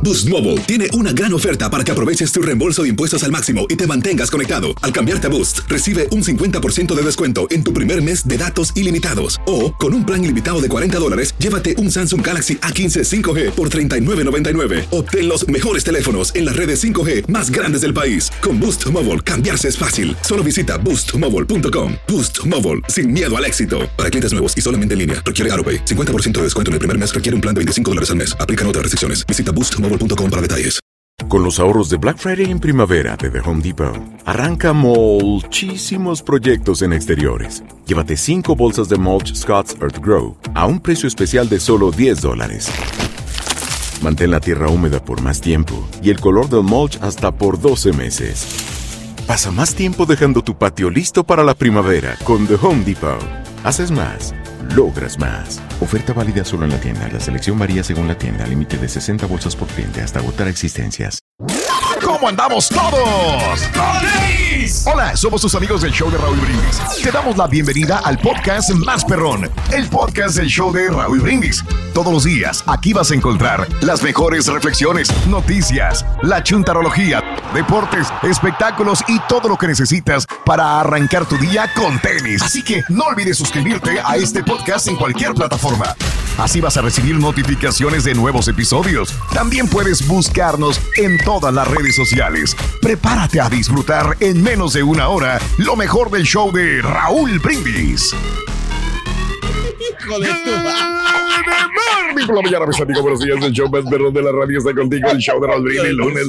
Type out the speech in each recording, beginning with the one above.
Boost Mobile tiene una gran oferta para que aproveches tu reembolso de impuestos al máximo y te mantengas conectado. Al cambiarte a Boost, recibe un 50% de descuento en tu primer mes de datos ilimitados. O, con un plan ilimitado de $40, llévate un Samsung Galaxy A15 5G por $39.99. Obtén los mejores teléfonos en las redes 5G más grandes del país. Con Boost Mobile, cambiarse es fácil. Solo visita boostmobile.com. Boost Mobile, sin miedo al éxito. Para clientes nuevos y solamente en línea, requiere AutoPay. 50% de descuento en el primer mes requiere un plan de $25 al mes. Aplican otras restricciones. Visita boostmobile.com para detalles. Con los ahorros de Black Friday en primavera de The Home Depot, arranca muchísimos proyectos en exteriores. Llévate 5 bolsas de mulch Scott's Earth Grow a un precio especial de solo $10. Mantén la tierra húmeda por más tiempo y el color del mulch hasta por 12 meses. Pasa más tiempo dejando tu patio listo para la primavera con The Home Depot. Haces más, logras más. Oferta válida solo en la tienda. La selección varía según la tienda. Límite de 60 bolsas por cliente hasta agotar existencias. ¿Cómo andamos todos? Hola, somos tus amigos del show de Raúl Brindis. Te damos la bienvenida al podcast más perrón, el podcast del show de Raúl Brindis. Todos los días aquí vas a encontrar las mejores reflexiones, noticias, la chuntarología, deportes, espectáculos y todo lo que necesitas para arrancar tu día con tenis. Así que no olvides suscribirte a este podcast en cualquier plataforma. Así vas a recibir notificaciones de nuevos episodios. También puedes buscarnos en todas las redes sociales. Prepárate a disfrutar en menos de una hora lo mejor del show de Raúl Brindis. Hijo de tu Morning por la mañana, mis amigos, buenos días. El show más perrón de la radio está contigo. El show de Raúl Brindis. Lunes.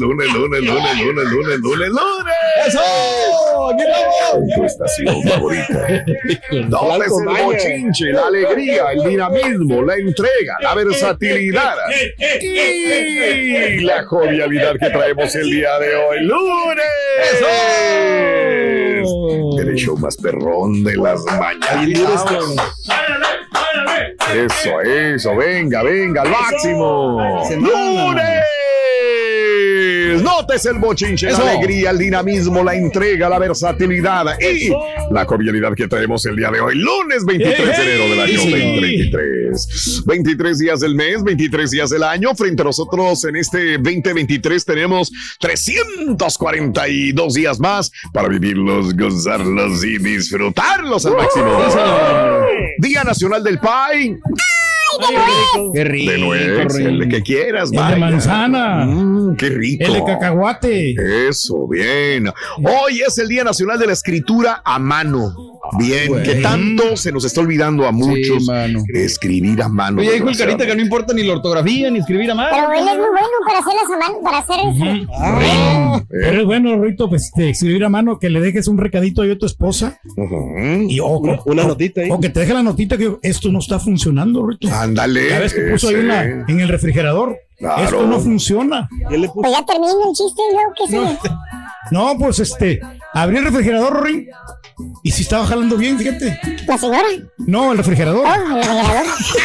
¡Eso! ¡Aquí estamos! Tu estación favorita. ¿Dónde es el bochinche, la alegría, el dinamismo, la entrega, la versatilidad y la jovialidad que traemos el día de hoy? ¡Lunes! ¡Eso! El show más perrón de las mañanas. Eso, venga, al máximo. ¡Lunes! Notes el bochinche, la alegría, el dinamismo, la entrega, la versatilidad y la cordialidad que traemos el día de hoy, lunes 23 de enero del año 2023. 23 días del mes, 23 días del año. Frente a nosotros en este 2023 tenemos 342 días más para vivirlos, gozarlos y disfrutarlos al máximo. Día Nacional del Pie. ¡Qué rico! De nuez, el que quieras, el de manzana. ¡Qué rico! El de cacahuate. Eso, bien. Hoy es el Día Nacional de la Escritura a mano. Bien, que tanto se nos está olvidando a muchos escribir a mano. Oye, dijo el Carita que no importa ni la ortografía ni escribir a mano. Pero él es muy bueno para hacerlas a mano, para hacer eso. Pero es bueno, Rito, pues escribir a mano, que le dejes un recadito ahí a tu esposa. Y una notita ahí. O que te deje la notita que esto no está funcionando, Rito. Ándale. Ya ves que puso ahí en el refrigerador. Claro. Esto no funciona. Pues ya termina el chiste, ¿no? ¿Qué sigue? No, pues abrí el refrigerador, Rory, y si estaba jalando bien, fíjate. ¿La señora? No, el refrigerador. Oh, el refrigerador.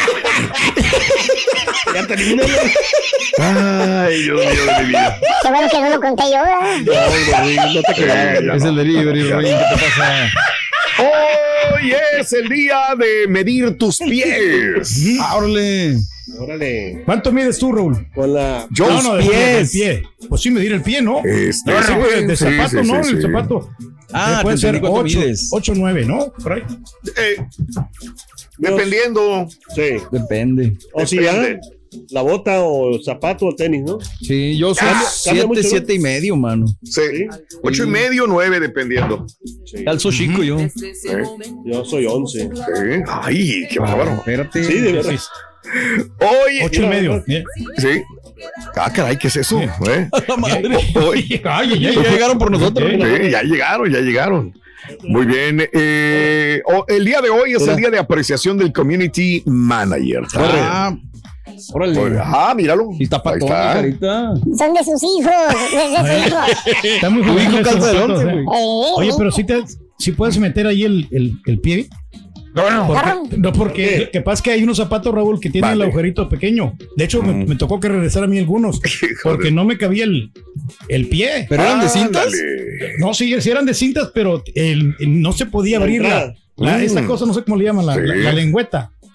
Ya terminé. Ay, Dios mío de mi vida. Qué bueno que no lo conté yo, ¿verdad? No te creas. Es el delivery, Rory. ¿Qué te pasa? Hoy es el día de medir tus pies. Órale. ¿Cuánto mides tú, Raúl? Con la... Yo No, del pie. Pues sí, medir el pie, ¿no? De zapato, ¿no? El zapato. Puede ser 8, 9, ¿no? Por ahí. Dependiendo. Sí. Depende. O si ya la bota o zapato o tenis, ¿no? Sí, yo soy 7 y medio, mano. Sí. 8 y medio, 9, dependiendo. Calzo chico yo. Yo soy 11. Sí. Ay, qué bárbaro. Espérate. Sí, de verdad. Hoy 8 y medio. Sí. Ah, caray, ¿qué es eso? La madre. Ya llegaron por nosotros. Sí, ya llegaron. Muy bien. El día de hoy es el día de apreciación del Community Manager. Órale. Míralo. Y está patón, Carita. Son de sus hijos. Está muy joven. Calza del 11, güey. Oye, pero si puedes meter ahí el pie. Porque capaz que hay unos zapatos, Raúl, que tienen el agujerito pequeño. De hecho, me tocó que regresar a mí algunos, porque no me cabía el pie. ¿Pero eran de cintas? No, sí eran de cintas, pero no se podía abrir esta cosa, no sé cómo le llaman, la lengüeta.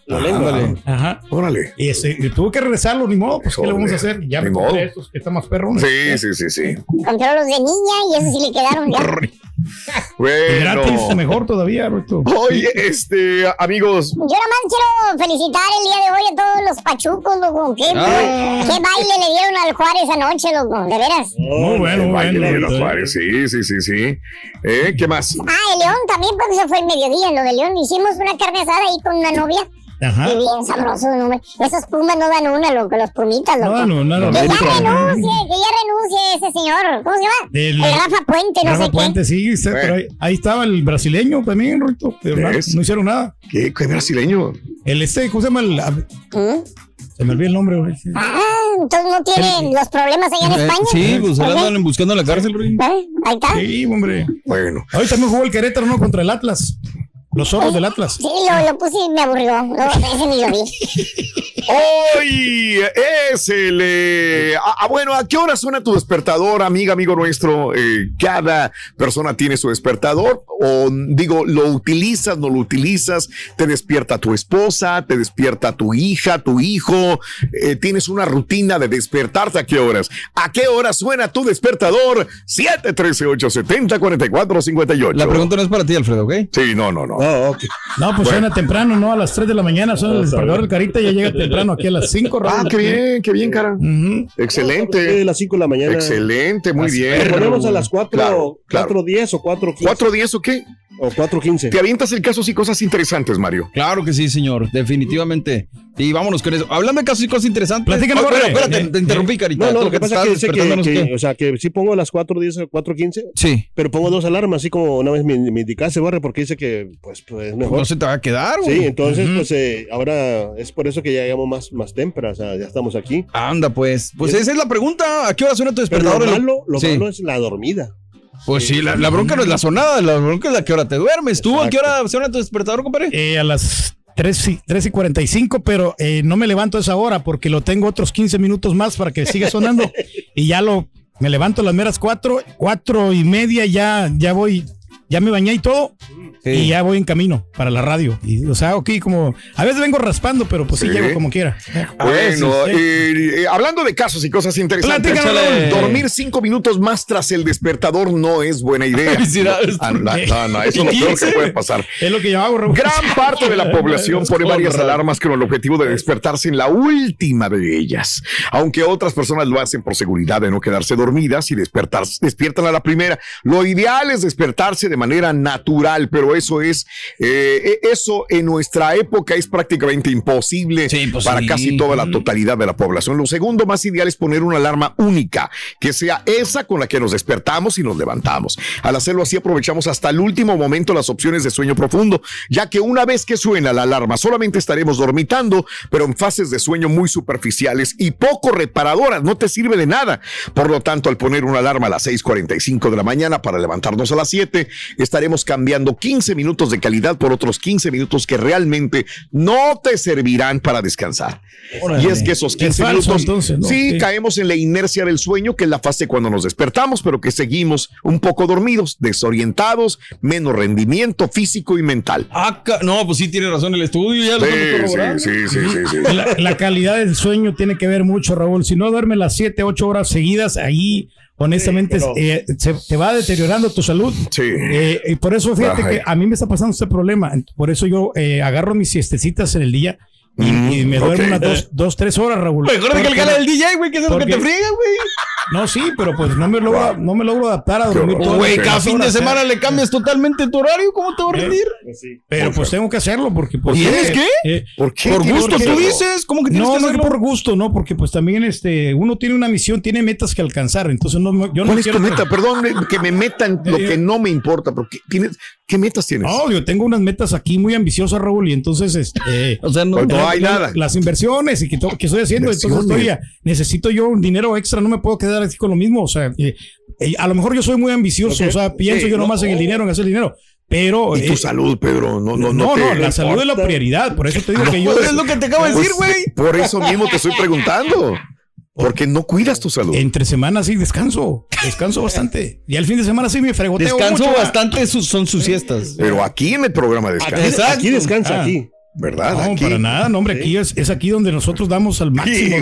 Ajá. Órale. Y tuvo que regresarlo, ni modo, pues, ¿qué le vamos a hacer? Ya me compré estos que están más perrones. Sí. Compró los de niña y esos sí le quedaron ya. Bueno. Gratis, mejor todavía, Roberto. Oye, amigos. Yo nada más quiero felicitar el día de hoy a todos los pachucos, loco. ¿Qué baile le dieron al Juárez anoche, loco? ¿De veras? Muy bueno. Juárez, sí. ¿Qué más? El León también, porque eso fue el mediodía, lo de León. Hicimos una carne asada ahí con una novia. Ajá. Y bien sabroso, ¿no? Esos pumas no dan una, loco, los pumitas, loco. No. Que ya renuncie ese señor. ¿Cómo se llama? El Rafa Puente, no sé qué. Rafa Puente, sí, pero ahí estaba el brasileño también, Roberto. Pero no hicieron nada. ¿Qué ¿Cómo brasileño? se llama? Se me olvidó el nombre, güey. Entonces no tienen los problemas allá en España. Sí, pues ahora andan buscando la cárcel, güey. Ahí está. Sí, hombre. Bueno. Hoy también jugó el Querétaro, ¿no? Contra el Atlas. Los zorros del Atlas. Sí, lo puse y me aburrió. Ese ni lo vi. Hoy es bueno, ¿a qué hora suena tu despertador, amigo nuestro? Cada persona tiene su despertador. O digo, ¿lo utilizas, no lo utilizas? ¿Te despierta tu esposa? ¿Te despierta tu hija, tu hijo? ¿Tienes una rutina de despertarte? ¿A qué horas? ¿A qué hora suena tu despertador? 713-870-4458. La pregunta no es para ti, Alfredo, ¿ok? Sí, no. Okay. No, pues suena temprano, ¿no? A las 3 de la mañana suena el despertador del Carita y ya llega temprano aquí a las 5. Qué bien, cara. Excelente. A las 5 de la mañana. Excelente, muy bien. Ponemos a las 4:10 o 4:15. ¿4:10 o qué? O 4:15. ¿Te avientas el casos y cosas interesantes, Mario? Claro que sí, señor. Definitivamente. Y vámonos con eso. Hablando de casos y cosas interesantes. Platícanos. Espérate, te interrumpí, Carita. No, lo que pasa es que o sea, que sí pongo a las 4:10 o 4:15. Sí. Pero pongo 2 alarmas, así como una vez me indicaste, Barre, porque dice que pues es mejor. No se te va a quedar, güey. Sí, entonces, pues ahora es por eso que ya llegamos más temprano. O sea, ya estamos aquí. Anda, pues. Pues esa es la pregunta. ¿A qué hora suena tu despertador? Lo malo es la dormida. Pues sí, la bronca no es la sonada, la bronca es la que hora te duermes. ¿Tú a qué hora suena tu despertador, compadre? A las 3:45, pero no me levanto a esa hora porque lo tengo otros 15 minutos más para que siga sonando. Y me levanto a las meras 4:30, ya voy, ya me bañé y todo. Sí. Y ya voy en camino para la radio. Y, o sea, aquí como a veces vengo raspando, pero pues sí llego como quiera. Bueno, hablando de casos y cosas interesantes, dormir 5 minutos más tras el despertador no es buena idea. No, eso es lo peor que puede pasar. Es lo que yo hago, Raúl. Gran parte de la población pone varias alarmas con el objetivo de despertarse en la última de ellas. Aunque otras personas lo hacen por seguridad de no quedarse dormidas y despiertan a la primera. Lo ideal es despertarse de manera natural, pero eso en nuestra época es prácticamente imposible para casi toda la totalidad de la población. Lo segundo más ideal es poner una alarma única, que sea esa con la que nos despertamos y nos levantamos. Al hacerlo así aprovechamos hasta el último momento las opciones de sueño profundo, ya que una vez que suena la alarma solamente estaremos dormitando, pero en fases de sueño muy superficiales y poco reparadoras, no te sirve de nada. Por lo tanto, al poner una alarma a las 6:45 de la mañana para levantarnos a las 7, estaremos cambiando 15 minutos de calidad por otros 15 minutos que realmente no te servirán para descansar. Órale. Y es que esos 15 minutos, entonces, ¿no? Sí, caemos en la inercia del sueño, que es la fase cuando nos despertamos, pero que seguimos un poco dormidos, desorientados, menos rendimiento físico y mental. No, pues sí tiene razón el estudio. Ya sí. La calidad del sueño tiene que ver mucho, Raúl. Si no duermes las 7-8 horas seguidas, ahí honestamente se va deteriorando tu salud. Sí. Y por eso fíjate que a mí me está pasando este problema. Por eso yo agarro mis siestecitas en el día y me duermo unas 2-3 horas, Raúl. Recuerda que el gana del DJ, güey, que es lo que te friega, güey. No, sí, pero pues no me logro adaptar a dormir todo. Güey, cada fin de semana le cambias totalmente tu horario, ¿cómo te va a rendir? Pero pues tengo que hacerlo porque... ¿Tienes qué? ¿Por qué? ¿Por gusto tú dices? ¿Cómo que tienes que hacerlo? No, por gusto, no, porque pues también uno tiene una misión, tiene metas que alcanzar, entonces yo no ¿Cuál es tu meta? Perdón, que me metan lo que no me importa, porque ¿qué metas tienes? No, yo tengo unas metas aquí muy ambiciosas, Raúl, y entonces o sea, no hay nada. Las inversiones y que estoy haciendo, entonces necesito yo un dinero extra, no me puedo quedar así con lo mismo, o sea, a lo mejor yo soy muy ambicioso, o sea, pienso yo nomás en el dinero, en hacer dinero. Pero y tu salud, Pedro, no, la salud es la prioridad, por eso te digo que yo es lo que te acabo de decir, güey. Por eso mismo te estoy preguntando. Porque no cuidas tu salud. Entre semanas sí descanso bastante. Y al fin de semana sí me fregoteo descanso mucho. Bastante son sus siestas. Pero aquí en el programa descansa. Aquí descansa, aquí. ¿verdad? No, aquí. Para nada, no, hombre, aquí es aquí donde nosotros damos al máximo.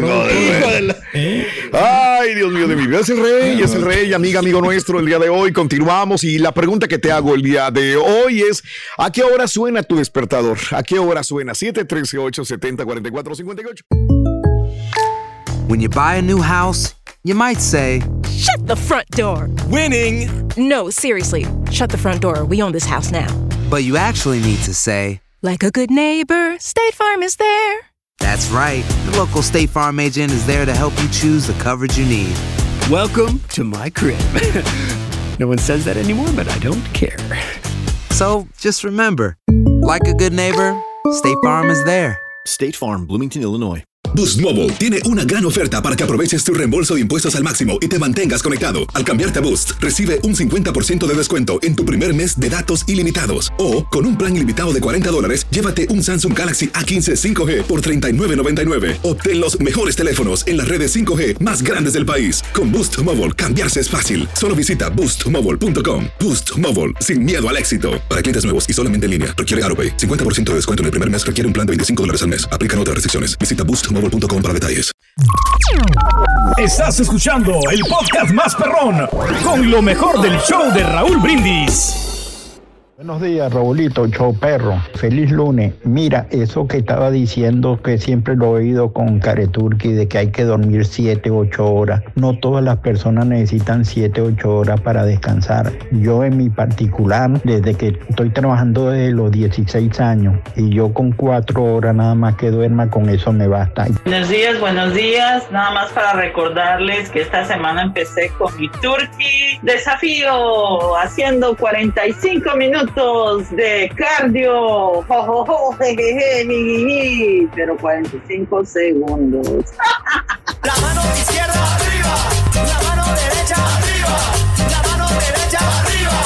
Ay, Dios mío de mi vida, es el rey, amigo nuestro el día de hoy. Continuamos y la pregunta que te hago el día de hoy es, ¿a qué hora suena tu despertador? ¿A qué hora suena? 713-870-4458. When you buy a new house, you might say, "Shut the front door." Winning. No, seriously, shut the front door. We own this house now. But you actually need to say, like a good neighbor, State Farm is there. That's right. The local State Farm agent is there to help you choose the coverage you need. Welcome to my crib. No one says that anymore, but I don't care. So just remember, like a good neighbor, State Farm is there. State Farm, Bloomington, Illinois. Boost Mobile tiene una gran oferta para que aproveches tu reembolso de impuestos al máximo y te mantengas conectado. Al cambiarte a Boost, recibe un 50% de descuento en tu primer mes de datos ilimitados. O, con un plan ilimitado de $40, llévate un Samsung Galaxy A15 5G por $39.99. Obtén los mejores teléfonos en las redes 5G más grandes del país. Con Boost Mobile, cambiarse es fácil. Solo visita boostmobile.com. Boost Mobile, sin miedo al éxito. Para clientes nuevos y solamente en línea, requiere AutoPay. 50% de descuento en el primer mes requiere un plan de $25 al mes. Aplican otras restricciones. Visita boostmobile.com para detalles. Estás escuchando el podcast más perrón con lo mejor del show de Raúl Brindis. Buenos días, Raulito, show perro. Feliz lunes. Mira, eso que estaba diciendo, que siempre lo he oído con Careturki, de que hay que dormir 7, 8 horas. No todas las personas necesitan 7, 8 horas para descansar. Yo en mi particular, desde que estoy trabajando desde los 16 años, y yo con 4 horas nada más que duerma, con eso me basta. Buenos días. Nada más para recordarles que esta semana empecé con mi Turkey desafío, haciendo 45 minutos de cardio, pero 45 segundos. La mano izquierda arriba, la mano derecha arriba, la mano derecha arriba.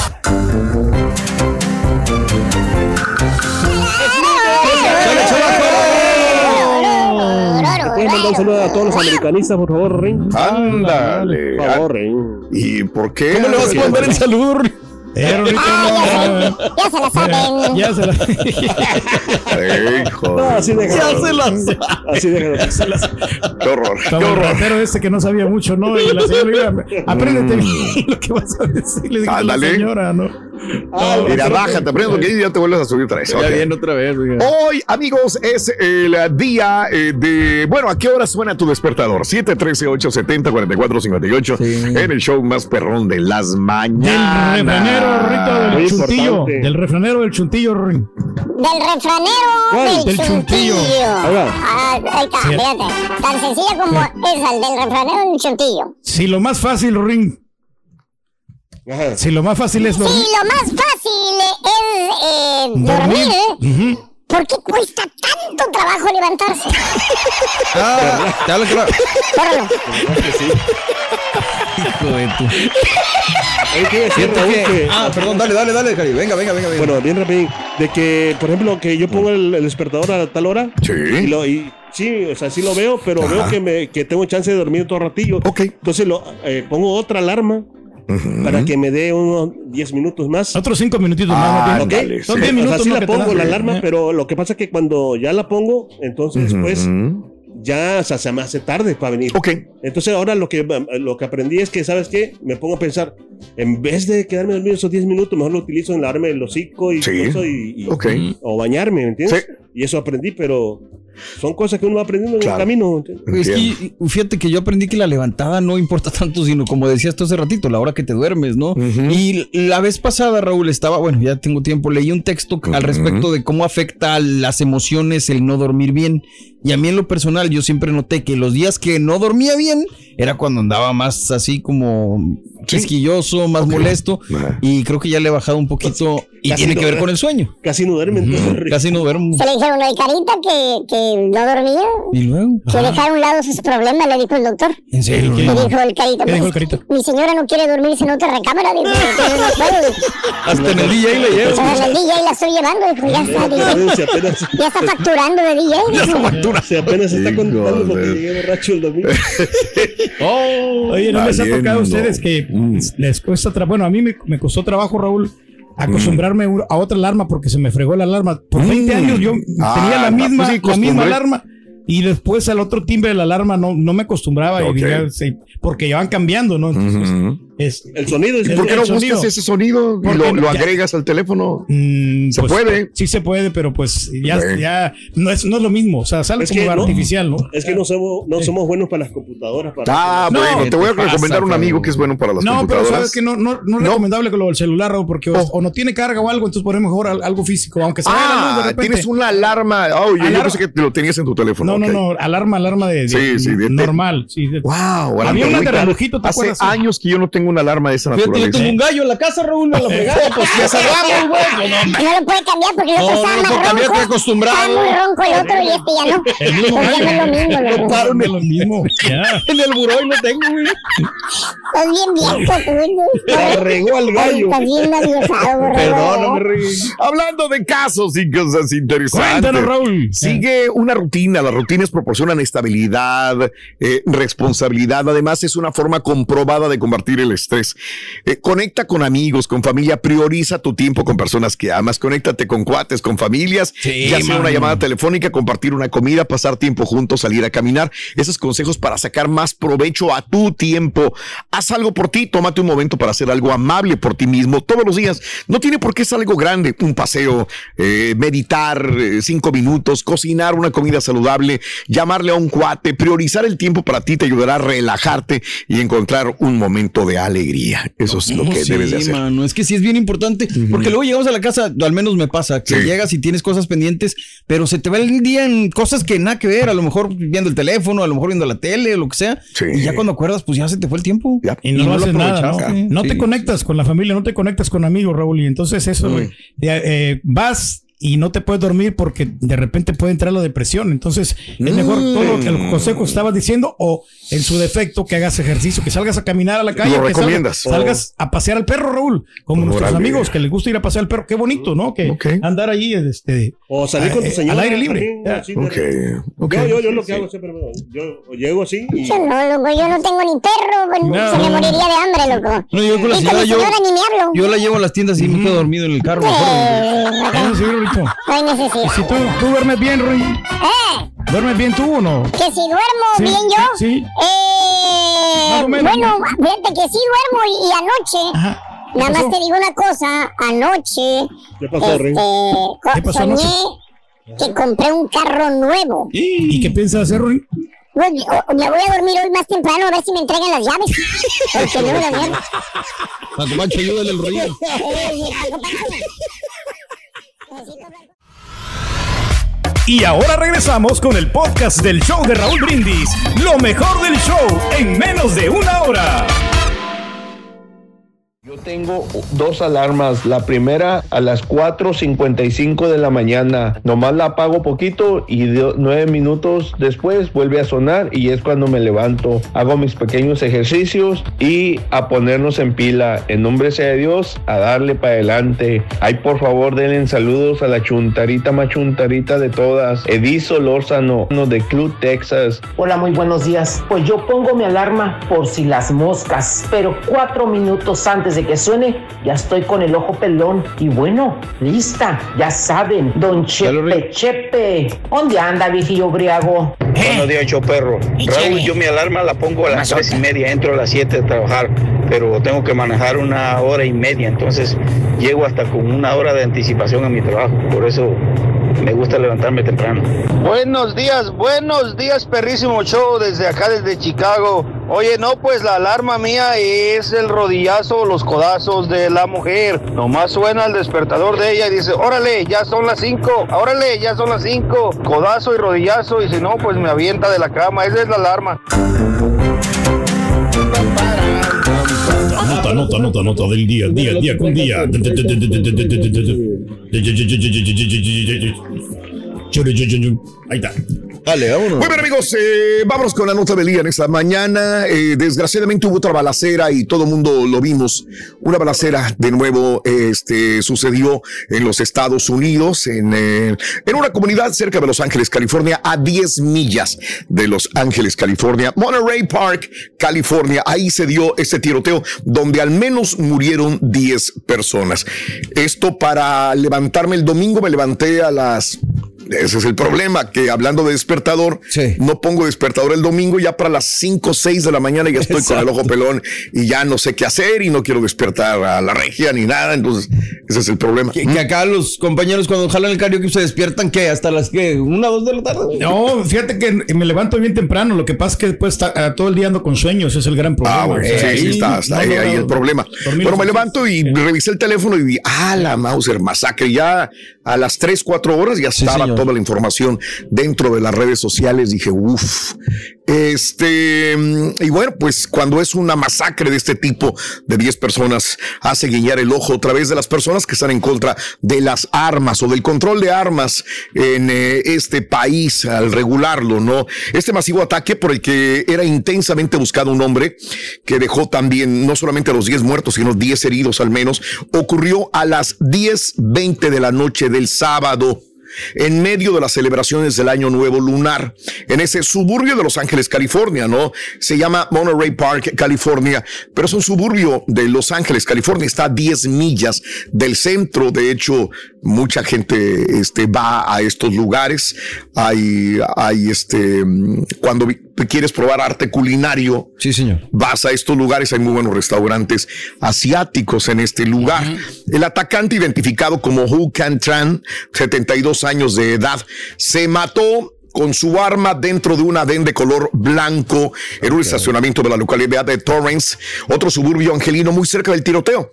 ¿Puedes mandar un saludo a todos los americanistas, por favor, Ring? Ándale. Por favor, Ring. ¿Y por qué? ¿Cómo le vas a mandar el saludo, Ring? Ya se la saben. Ya se la Hijo. No, así déjalo. Ya se las. Así déjalo. Qué horror. Qué horror. El ratero este que no sabía mucho, ¿no? Y la señora, apréndete bien lo que vas a decir. Le digo a la señora, ¿no? Mira, bájate, aprende que ya te vuelves a subir otra vez. Ya viene otra vez. Hoy, amigos, es el día de... Bueno, ¿a qué hora suena tu despertador? 713-870-4458 en el show más perrón de las mañanas. Del chuntillo. Del refranero del chuntillo, Ring. Del refranero del chuntillo. Fíjate. Tan sencilla como esa, el del refranero del chuntillo. Si lo más fácil, Ring. Ajá. Si lo más fácil es dormir. Si lo más fácil es dormir. ¿Por qué cuesta tanto trabajo levantarse? Te hablo claro. Córrelo. Hijo de tu. Perdón, dale, Cari. Venga. Bueno, bien rápido. De que, por ejemplo, que yo pongo el despertador a tal hora. Sí. Sí, o sea, sí lo veo, pero veo que tengo chance de dormir todo ratillo. Ok. Entonces pongo otra alarma. Para que me dé unos 10 minutos más. Otros 5 minutitos más. Okay. Son 10 minutos. O sea, sí la pongo la alarma, pero lo que pasa es que cuando ya la pongo, entonces después ya, o sea, se me hace tarde para venir. Ok. Entonces ahora lo que aprendí es que, ¿sabes qué? Me pongo a pensar, en vez de quedarme dormido esos 10 minutos, mejor lo utilizo en lavarme el hocico y o bañarme, ¿me entiendes? Sí. Y eso aprendí, pero son cosas que uno va aprendiendo en el camino. Es que fíjate que yo aprendí que la levantada no importa tanto, sino como decías tú hace ratito, la hora que te duermes, ¿no? Y la vez pasada, Raúl, ya tengo tiempo, leí un texto al respecto de cómo afecta a las emociones el no dormir bien. Y a mí en lo personal, yo siempre noté que los días que no dormía bien era cuando andaba más así como quisquilloso, más molesto. Y creo que ya le he bajado un poquito y tiene que ver con el sueño. Casi no duerme. Casi no duermo. Se le dijeron a Carita que no dormía. ¿Y luego? Que dejar a un lado sus problemas, le dijo el doctor. ¿En serio? ¿Qué dijo el Carita? ¿Qué dijo el Carita? Mi señora no quiere dormirse en otra recámara. Dijo, no puedo. Hasta en el DJ le llevo. En el DJ la estoy llevando. Dijo, ya está facturando de DJ. Ya está facturando. Se apenas está contando porque llegué borracho el domingo. Oye, ¿no les ha tocado a ustedes que les cuesta trabajo? Bueno, a mí me costó trabajo, Raúl, acostumbrarme a otra alarma porque se me fregó la alarma. Por 20 años yo tenía la misma alarma. Y después al otro timbre de la alarma no me acostumbraba, porque ya van cambiando, ¿no? Entonces, el sonido. ¿Por qué no buscas ese sonido y lo agregas al teléfono? ¿Se puede? Sí se puede, pero pues ya no es lo mismo. O sea, sale como artificial, ¿no? Es que no somos buenos para las computadoras. Bueno, te voy a recomendar un amigo que es bueno para las computadoras. No, pero sabes que no es recomendable con lo del celular, Raúl, porque o no tiene carga o algo, entonces ponemos mejor algo físico, aunque se vaya la luz de repente. Tienes una alarma. Yo pensé que lo tenías en tu teléfono. No, alarma de normal. Wow, había una de relojito, ¿te acuerdas? Hace años que yo no tengo una alarma de esa naturaleza. Yo tengo un gallo en la casa, Raúl, a la fregada, pues ya salgamos, güey. No lo puede cambiar porque el otro estaba más ronco. Cambiar, estoy acostumbrado. Está muy ronco el otro y ya no. El mismo gallo. No es lo mismo. En el buró y lo tengo, güey. Estás bien viejo, tú. Se regó al gallo. Estás bien aviosado, borrego. Perdóname, Rey. Hablando de casos y cosas interesantes. Cuéntanos, Raúl. Sigue una rutina. Las rutinas proporcionan estabilidad, responsabilidad. Además, es una forma comprobada de combatir el estrés. Conecta con amigos, con familia. Prioriza tu tiempo con personas que amas. Conéctate con cuates, con familias. Ya sea una llamada telefónica, compartir una comida, pasar tiempo juntos, salir a caminar. Esos consejos para sacar más provecho a tu tiempo. Haz algo por ti. Tómate un momento para hacer algo amable por ti mismo todos los días. No tiene por qué ser algo grande. Un paseo, meditar 5 minutos, cocinar una comida saludable, llamarle a un cuate. Priorizar el tiempo para ti te ayudará a relajarte y encontrar un momento de alegría. Eso es lo que debes de hacer. Mano, es que sí es bien importante, porque luego llegamos a la casa, al menos me pasa, que llegas y tienes cosas pendientes, pero se te va el día en cosas que nada que ver, a lo mejor viendo el teléfono, a lo mejor viendo la tele o lo que sea, y ya cuando acuerdas, pues ya se te fue el tiempo. Y no haces nada, ¿no? No te conectas con la familia, no te conectas con amigos, Raúl, y entonces eso, vas y no te puedes dormir porque de repente puede entrar la depresión. Entonces es mejor todo el consejo que estabas diciendo, o en su defecto que hagas ejercicio, que salgas a caminar a la calle, lo que recomiendas. salgas a pasear al perro, Raúl, como nuestros amigos que les gusta ir a pasear al perro. Qué bonito, ¿no? Que andar ahí o salir con tu señora al aire libre. Yo lo que hago siempre, yo llego así y... Yo no tengo ni perro, se me moriría de hambre, loco. No, yo con la señora, ni me hablo. Yo la llevo a las tiendas y me quedo dormido en el carro. No hay necesidad. Si tú duermes bien, Rui. ¿Duermes bien tú o no? Que si duermo bien yo. Sí. Bueno, fíjate que sí duermo y anoche. Nada más te digo una cosa. Anoche. ¿Qué pasó, Rui? Soñé que compré un carro nuevo. ¿Y qué piensas hacer, Rui? Pues, me voy a dormir hoy más temprano a ver si me entregan las llaves. Porque no la mierda. Paco Pancho, ayúdale el rollo. Y ahora regresamos con el podcast del show de Raúl Brindis. Lo mejor del show en menos de una hora. Yo tengo 2 alarmas. La primera a las 4:55 de la mañana. Nomás la apago poquito y 9 minutos después vuelve a sonar y es cuando me levanto. Hago mis pequeños ejercicios y a ponernos en pila. En nombre sea de Dios, a darle para adelante. Ay, por favor, denle saludos a la chuntarita más chuntarita de todas, Edith Solórzano, de Club Texas. Hola, muy buenos días. Pues yo pongo mi alarma por si las moscas, pero 4 minutos antes de que suene, ya estoy con el ojo pelón. Y bueno, lista, ya saben, don Chepe. ¿Dónde anda, viejillo briago? Buenos días, show perro. Raúl, yo mi alarma la pongo a las 3:30, entro a las 7 de trabajar, pero tengo que manejar 1 hora y media, entonces llego hasta con 1 hora de anticipación a mi trabajo, por eso me gusta levantarme temprano. Buenos días, perrísimo show desde acá, desde Chicago. Oye, no, pues la alarma mía es el rodillazo, los codazos de la mujer. Nomás suena el despertador de ella y dice, órale, ya son las 5, órale, ya son las 5. Codazo y rodillazo, y si no, pues me avienta de la cama. Esa es la alarma. Nota del día con día. Ahí está. Dale, vámonos. Muy bien, amigos, vámonos con la nota del día en esta mañana. Desgraciadamente hubo otra balacera y todo el mundo lo vimos. Una balacera de nuevo sucedió en los Estados Unidos, en una comunidad cerca de Los Ángeles, California, a 10 millas de Los Ángeles, California. Monterey Park, California. Ahí se dio este tiroteo donde al menos murieron 10 personas. Esto para levantarme el domingo, me levanté a las... Ese es el problema, que hablando de despertador, no pongo despertador el domingo, ya para las 5 o 6 de la mañana ya estoy con el ojo pelón y ya no sé qué hacer y no quiero despertar a la regia ni nada, entonces ese es el problema. Que acá los compañeros cuando jalan el karaoke se despiertan, ¿qué? ¿Hasta las 1 o 2 de la tarde? No, fíjate que me levanto bien temprano, lo que pasa es que después todo el día ando con sueños, ese es el gran problema. Bueno, sí, está ahí el problema. Bueno, me levanto y revisé el teléfono y vi, la Mauser masacre, ya a las 3, 4 horas ya estaba toda la información dentro de las redes sociales. Dije, y bueno, pues cuando es una masacre de este tipo de 10 personas, hace guiñar el ojo otra vez de las personas que están en contra de las armas o del control de armas en este país al regularlo, ¿no? Este masivo ataque por el que era intensamente buscado un hombre que dejó también no solamente los 10 muertos, sino 10 heridos al menos, ocurrió a las 10:20 de la noche del sábado, en medio de las celebraciones del Año Nuevo Lunar, en ese suburbio de Los Ángeles, California, ¿no? Se llama Monterey Park, California, pero es un suburbio de Los Ángeles, California, está a 10 millas del centro. De hecho, mucha gente va a estos lugares. Cuando quieres probar arte culinario, sí, señor, vas a estos lugares. Hay muy buenos restaurantes asiáticos en este lugar. El atacante, identificado como Hu Can Tran, 72 años de edad, se mató con su arma dentro de un adén de color blanco en un estacionamiento de la localidad de Torrance, otro suburbio angelino muy cerca del tiroteo.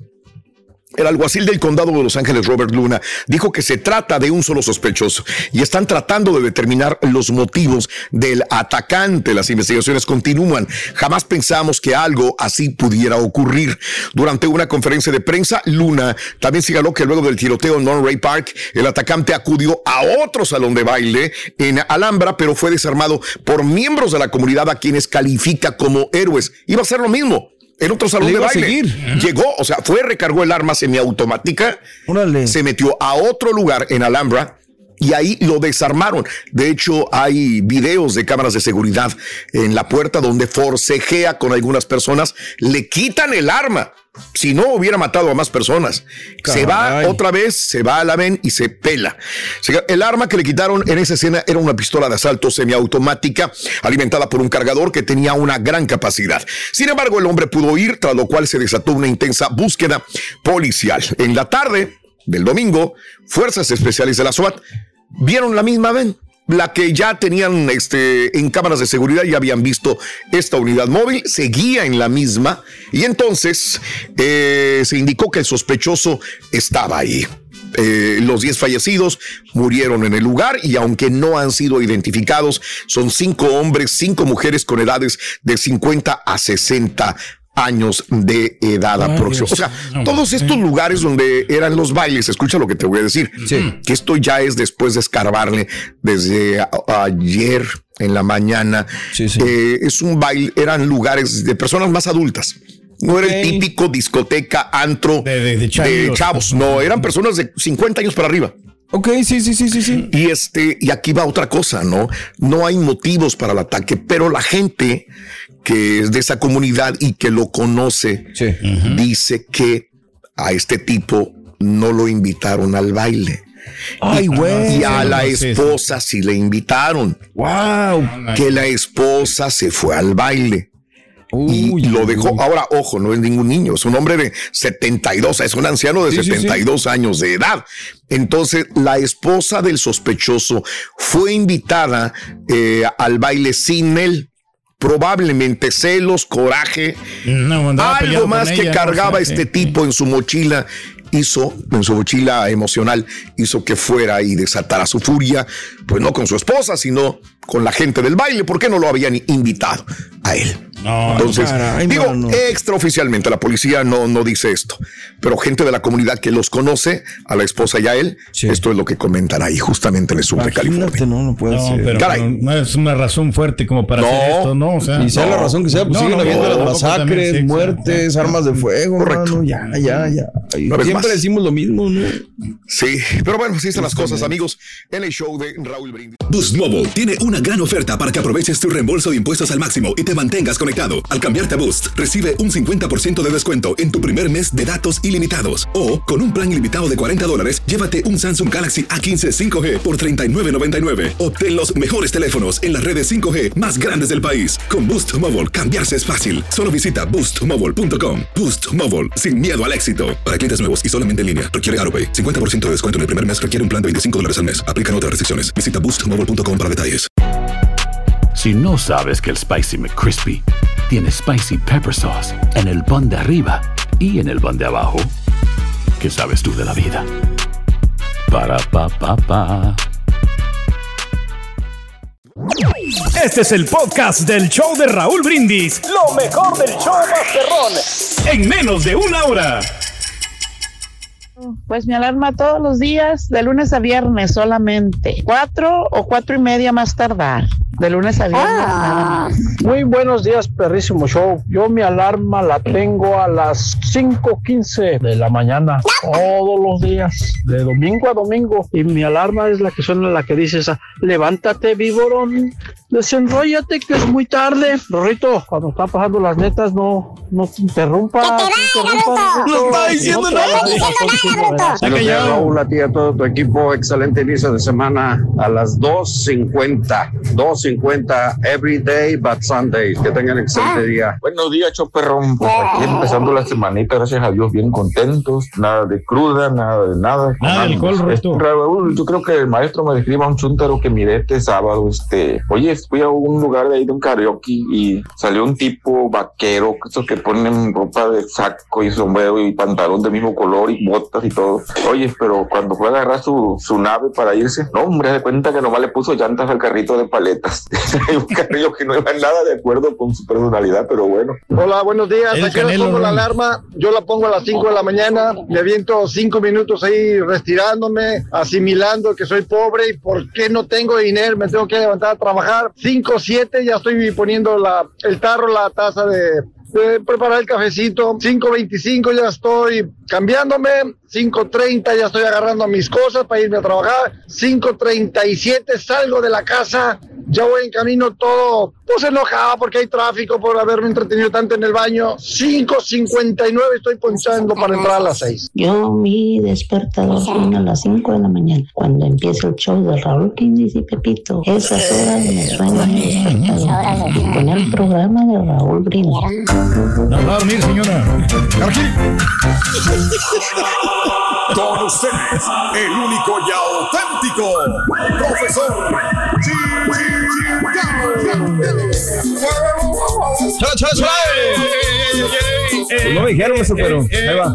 El alguacil del condado de Los Ángeles, Robert Luna, dijo que se trata de un solo sospechoso y están tratando de determinar los motivos del atacante. Las investigaciones continúan. Jamás pensamos que algo así pudiera ocurrir. Durante una conferencia de prensa, Luna también señaló que luego del tiroteo en Monterey Park, el atacante acudió a otro salón de baile en Alhambra, pero fue desarmado por miembros de la comunidad a quienes califica como héroes. Iba a ser lo mismo en otro salón de baile. Llegó, recargó el arma semiautomática, se metió a otro lugar en Alhambra y ahí lo desarmaron. De hecho, hay videos de cámaras de seguridad en la puerta donde forcejea con algunas personas, le quitan el arma. Si no, hubiera matado a más personas. Se va otra vez, se va a la ven y se pela. El arma que le quitaron en esa escena era una pistola de asalto semiautomática alimentada por un cargador que tenía una gran capacidad. Sin embargo, el hombre pudo huir, tras lo cual se desató una intensa búsqueda policial. En la tarde del domingo, fuerzas especiales de la SWAT vieron la misma ven, la que ya tenían en cámaras de seguridad, ya habían visto esta unidad móvil, seguía en la misma y entonces se indicó que el sospechoso estaba ahí. Los 10 fallecidos murieron en el lugar y aunque no han sido identificados, son 5 hombres, 5 mujeres con edades de 50 a 60 años de edad aproximada. Todos estos lugares donde eran los bailes, escucha lo que te voy a decir, que esto ya es después de escarbarle desde ayer en la mañana. Es un baile, eran lugares de personas más adultas. No era el típico discoteca, antro de chavos. No, eran personas de 50 años para arriba. Sí. Y aquí va otra cosa, ¿no? No hay motivos para el ataque, pero la gente que es de esa comunidad y que lo conoce, dice que a este tipo no lo invitaron al baile. Y a la esposa sí le invitaron. Que la esposa se fue al baile. Y lo dejó. Ahora, ojo, no es ningún niño, es un hombre de 72, es un anciano de 72 años de edad. Entonces, la esposa del sospechoso fue invitada al baile sin él. Probablemente celos, coraje, algo más que cargaba este tipo en su mochila hizo, en su mochila emocional, hizo que fuera y desatara su furia, pues no con su esposa, sino con la gente del baile. ¿Por qué no lo habían invitado a él? No, entonces, extraoficialmente la policía no dice esto, pero gente de la comunidad que los conoce, a la esposa y a él, esto es lo que comentan ahí, justamente en el sur de California. No puede ser. Pero no es una razón fuerte como para hacer esto, ¿no? O sea, y sea la razón que sea, pues siguen habiendo las masacres, muertes, armas de fuego. Correcto. Ya. Siempre decimos lo mismo, ¿no? Sí, pero bueno, así están las cosas, amigos, en el show de Raúl Brindis. Boost Mobile tiene una gran oferta para que aproveches tu reembolso de impuestos al máximo y te mantengas conectado. Al cambiarte a Boost, recibe un 50% de descuento en tu primer mes de datos ilimitados. O, con un plan ilimitado de $40, llévate un Samsung Galaxy A15 5G por $39.99. Obtén los mejores teléfonos en las redes 5G más grandes del país. Con Boost Mobile, cambiarse es fácil. Solo visita boostmobile.com. Boost Mobile, sin miedo al éxito. Para clientes nuevos y solamente en línea, requiere AutoPay. 50% de descuento en el primer mes requiere un plan de $25 al mes. Aplican otras restricciones. Visita boostmobile.com para detalles. Si no sabes que el Spicy McCrispy tiene Spicy Pepper Sauce en el pan de arriba y en el pan de abajo, ¿qué sabes tú de la vida? Para, pa, pa, pa. Este es el podcast del show de Raúl Brindis. Lo mejor del show Masterrón. En menos de una hora. Pues mi alarma todos los días, de lunes a viernes solamente. 4 o 4:30 más tardar. De lunes a viernes. Muy buenos días, perrísimo show. Yo mi alarma la tengo a las 5:15 de la mañana. Todos los días, de domingo a domingo. Y mi alarma es la que suena, la que dice esa: levántate, víborón. Desenróllate que es muy tarde. Rorrito, cuando están pasando las netas, no te interrumpas. No está diciendo nada. Buenos días, Raúl, a ti y a todo tu equipo. Excelente inicio de semana a las 2:50. 2:50 every day but Sunday. Que tengan excelente día. Buenos días, choperrón. Pues aquí empezando la semanita, gracias a Dios, bien contentos. Nada de cruda, nada de nada. Nada de alcohol, Raúl, yo creo que el maestro me describa un chúntaro que miré este sábado. Oye, fui a un lugar de ahí de un karaoke y salió un tipo vaquero, esos que ponen ropa de saco y sombrero y pantalón del mismo color y botas y todo. Oye, pero cuando fue a agarrar su nave para irse, no, hombre, de cuenta que nomás le puso llantas al carrito de paletas. Un carrillo que no iba nada de acuerdo con su personalidad, pero bueno. Hola, buenos días. ¿A qué hora pongo la alarma? Yo la pongo a las 5 de la mañana. Me aviento 5 minutos ahí retirándome, asimilando que soy pobre y por qué no tengo dinero, me tengo que levantar a trabajar. 5:07 ya estoy poniendo el tarro, la taza de preparar el cafecito. 5:25 ya estoy cambiándome. 5:30 ya estoy agarrando mis cosas para irme a trabajar. 5:37 salgo de la casa. Ya voy en camino todo, pues enojado porque hay tráfico, por haberme entretenido tanto en el baño. 5:59 estoy ponchando para entrar a las 6. Yo mi despertador suena a las 5 de la mañana. Cuando empieza el show de Raúl Brindis y Pepito, esas horas me suena mi despertador. Y con el programa de Raúl Brindis. No va a dormir, señora. Con ustedes, el único y auténtico profesor no me dijeron eso, pero ahí va.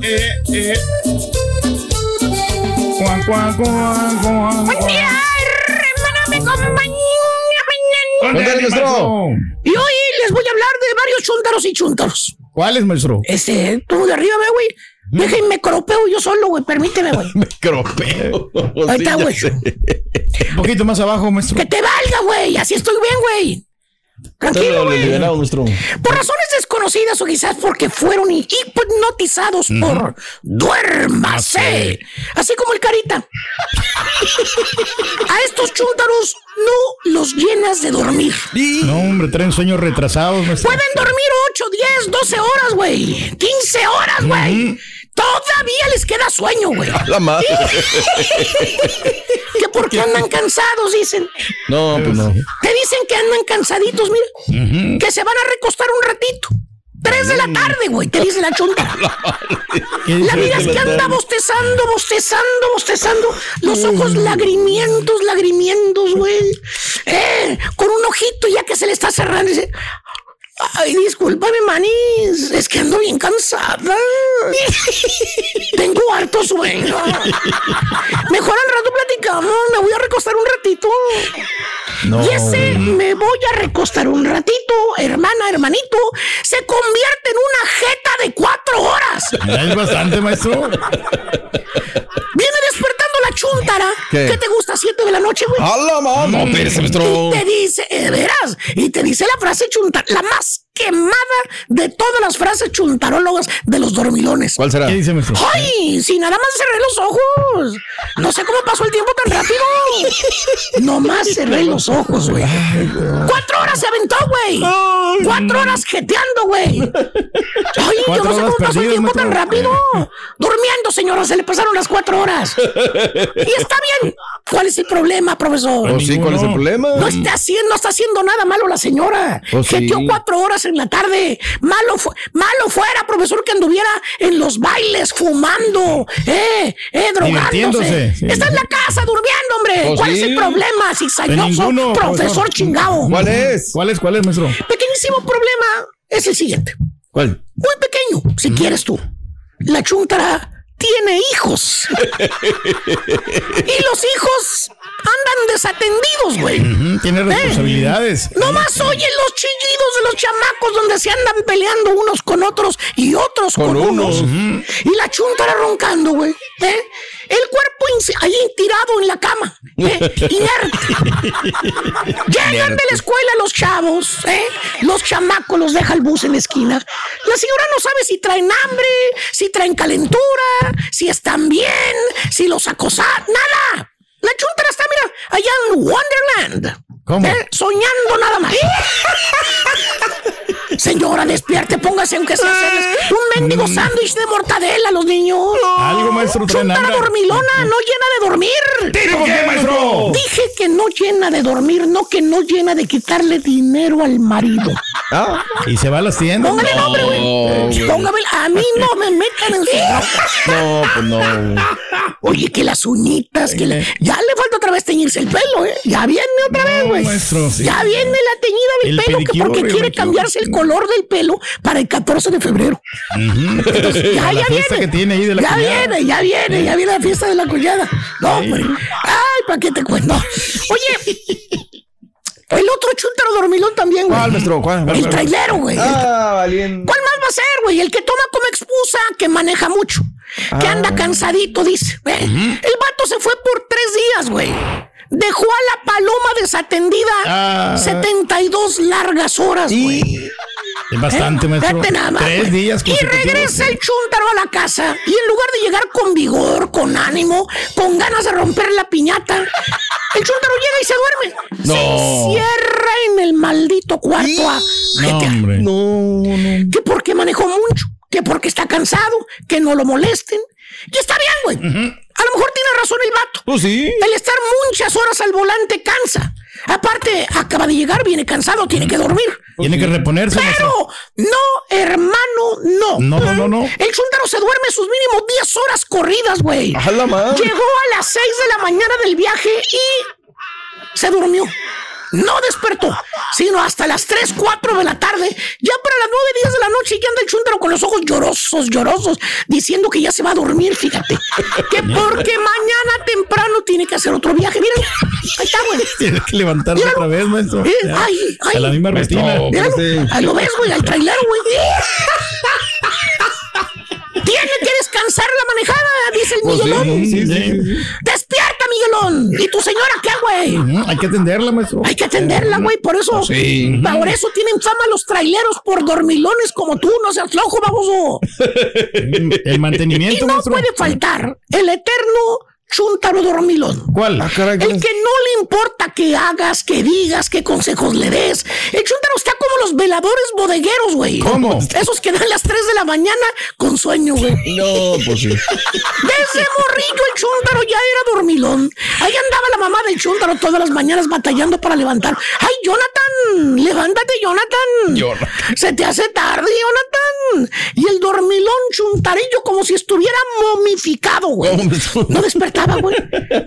Buen día, hermano, me acompaña. Y hoy les voy a hablar de varios chúntaros y chúntaros. ¿Cuáles, maestro? Tú de arriba, güey. Déjenme me cropeo yo solo, güey. Permíteme, güey. Me cropeo. Ahí está, güey. Un poquito más abajo, maestro. Que te valga, güey. Así estoy bien, güey. Tranquilo, güey. Por razones desconocidas o quizás porque fueron hipnotizados por duérmase. Así como el Carita. A estos chúntaros no los llenas de dormir. No, hombre, traen sueños retrasados, maestro. Pueden dormir 8, 10, 12 horas, güey. 15 horas, güey. Todavía les queda sueño, güey. La madre. Que porque andan cansados, dicen. No, pues no. Te dicen que andan cansaditos, mira. Que se van a recostar un ratito. 3 de la tarde, güey, te dice la chunta. La vida es que anda bostezando. Los ojos lagrimientos, güey. Con un ojito ya que se le está cerrando. Dice: ay, discúlpame, manís, es que ando bien cansada. Tengo tengo harto sueño. Mejor al rato platicamos, me voy a recostar un ratito. No. Y ese me voy a recostar un ratito, hermanito, se convierte en una jeta de 4 horas. Ya es bastante, maestro. Viene despertando la chúntara. ¿Qué te gusta? 7 de la noche, güey. ¡A la mamá! No, espérese, maestro. Y te dice, verás, y te dice la frase chúntara, la más quemada de todas las frases chuntarólogas de los dormilones. ¿Cuál será? ¿Qué dice, maestro? ¡Ay! Si nada más cerré los ojos. No sé cómo pasó el tiempo tan rápido. Nomás cerré los ojos, güey. 4 horas se aventó, güey. 4 horas jeteando, güey. Ay, yo no sé cómo pasó el tiempo tan rápido. Durmiendo, señora, se le pasaron las 4 horas. Y está bien. ¿Cuál es el problema, profesor? Oh, sí, ¿cuál es el problema? No está haciendo nada malo la señora. Jeteó 4 horas en la tarde. Malo fuera, profesor, que anduviera en los bailes fumando, drogándose. Sí. Está en la casa durmiendo, hombre. ¿Cuál es el problema, cizañoso profesor chingao? ¿Cuál es, maestro? Pequeñísimo problema es el siguiente. ¿Cuál? Muy pequeño, si quieres tú. La chúntara tiene hijos. Y los hijos andan desatendidos, güey. Tiene responsabilidades. Nomás oyen los chillidos de los chamacos donde se andan peleando unos con otros y otros con unos. Y la chúntara roncando, güey. El cuerpo ahí tirado en la cama. Inerte. Llegan de la escuela los chavos. Los chamacos los deja el bus en la esquina. La señora no sabe si traen hambre, si traen calentura, si están bien, si los acosan. ¡Nada! La chúntara está, mira, allá en Wonderland. ¿Cómo? Soñando nada más. Señora, despierte, póngase aunque sea un mendigo sándwich de mortadela a los niños. Algo, maestro. Chúntara dormilona, no llena de dormir. ¿Por qué, maestro? Dije que no llena de dormir, no que no llena de quitarle dinero al marido. ¿Y se va a las tiendas? Póngale nombre, güey. Póngame, a mí no me metan en su... No, pues no. Oye, que las uñitas, ya le falta otra vez teñirse el pelo, Ya viene otra vez, güey. Maestro, sí. Ya viene la teñida del pelo, que porque quiere cambiarse el color del pelo para el 14 de febrero. Entonces, ya viene. Que tiene ahí de la cuñada. Ya viene la fiesta de la cuñada. No, hombre. Ay, ¿para qué te cuento? Oye, el otro chúntaro dormilón también, güey. ¿Cuál, maestro? ¿Cuál? El trailero, güey. Valiente. ¿Cuál más va a ser, güey? El que toma como excusa que maneja mucho. Que anda cansadito, dice. El vato se fue por 3 días, güey. Dejó a la paloma desatendida 72 largas horas, güey. Es bastante, maestro. 3 días y regresa el chúntaro a la casa y en lugar de llegar con vigor, con ánimo, con ganas de romper la piñata, el chúntaro llega y se duerme. No. Se encierra en el maldito cuarto a jetear. No. Que porque manejó mucho, que porque está cansado, que no lo molesten. Y está bien, güey. A lo mejor tiene razón el vato. Pues sí. El estar muchas horas al volante cansa. Aparte, acaba de llegar, viene cansado, tiene que dormir. Tiene que reponerse. Pero, no, hermano, no. No. El chúntaro se duerme sus mínimo 10 horas corridas, güey. ¡A la madre! Llegó a las 6 de la mañana del viaje y se durmió. No despertó, sino hasta las 3, 4 de la tarde. Ya para las 9, 10 de la noche ya anda el chúntaro con los ojos llorosos, diciendo que ya se va a dormir, fíjate. Que porque mañana temprano tiene que hacer otro viaje. Miren, ahí está, güey. Tiene que levantarse otra vez, maestro. Ay. A la misma rutina. Ahí lo ves, güey, al trailero, güey. Tiene que descansar la manejada, dice el Miguelón. Sí. Despierta, Miguelón. ¿Y tu señora qué, güey? Hay que atenderla, maestro. Hay que atenderla, güey. Por eso, por eso tienen fama los traileros por dormilones como tú. No seas flojo, baboso. El mantenimiento, y no maestro. puede faltar el eterno chúntaro dormilón. ¿Cuál? El que no le importa que hagas, que digas, qué consejos le des. El chúntaro está como los veladores bodegueros, güey. ¿Cómo? Esos que dan las 3 de la mañana con sueño, güey. No, pues sí. Desde morrillo el chúntaro ya era dormilón. Ahí andaba la mamá del chúntaro todas las mañanas batallando para levantar. ¡Ay, Jonathan! ¡Levántate, Jonathan! Se te hace tarde, Jonathan. Y el dormilón chuntarillo como si estuviera momificado, güey. No despertaba, güey.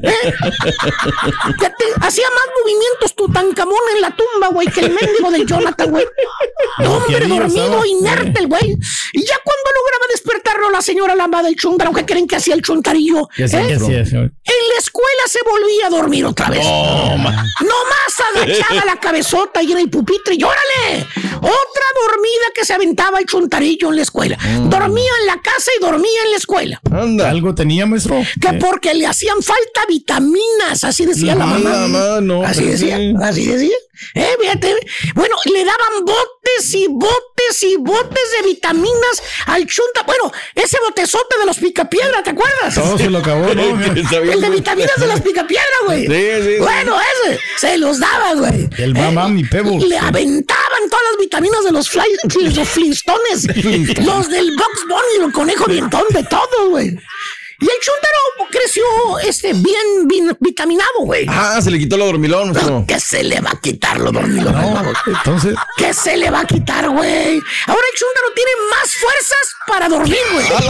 Hacía más movimientos Tutankamón en la tumba, güey, que el mendigo de Jonathan, güey. Hombre dormido, inerte el güey. Y ya cuando lograba despertarlo a las señora lambada del Chuntaro, ¿qué creen que hacía el Chuntarillo? ¿Qué hacía, señor? En la escuela se volvía a dormir otra vez. Nomás agachaba la cabezota y en el pupitre y órale. Otra dormida que se aventaba el Chuntarillo en la escuela. Dormía en la casa y dormía en la escuela. Anda. ¿Algo tenía, maestro? Que porque le hacían falta vitaminas, así decía la mamá. Así decía. Fíjate. Bueno, le daban botes y botes y botes de vitaminas al Chunta. Bueno, ese botezote de los picapiedra, ¿te acuerdas? Todo se lo acabó, ¿no? El de vitaminas de los picapiedra, güey. Sí. Bueno, ese se los daba, güey. El mamá, mi Pebbles. Le aventaban todas las vitaminas de los Flintstones. Los del Bugs Bunny, el conejo vientón, de todo, güey. Y el Chuntaro creció bien vitaminado, güey. Se le quitó lo dormilón, maestro. ¿Qué se le va a quitar lo dormilón? Entonces, ¿qué se le va a quitar, güey? Ahora el Chuntaro tiene más fuerzas para dormir,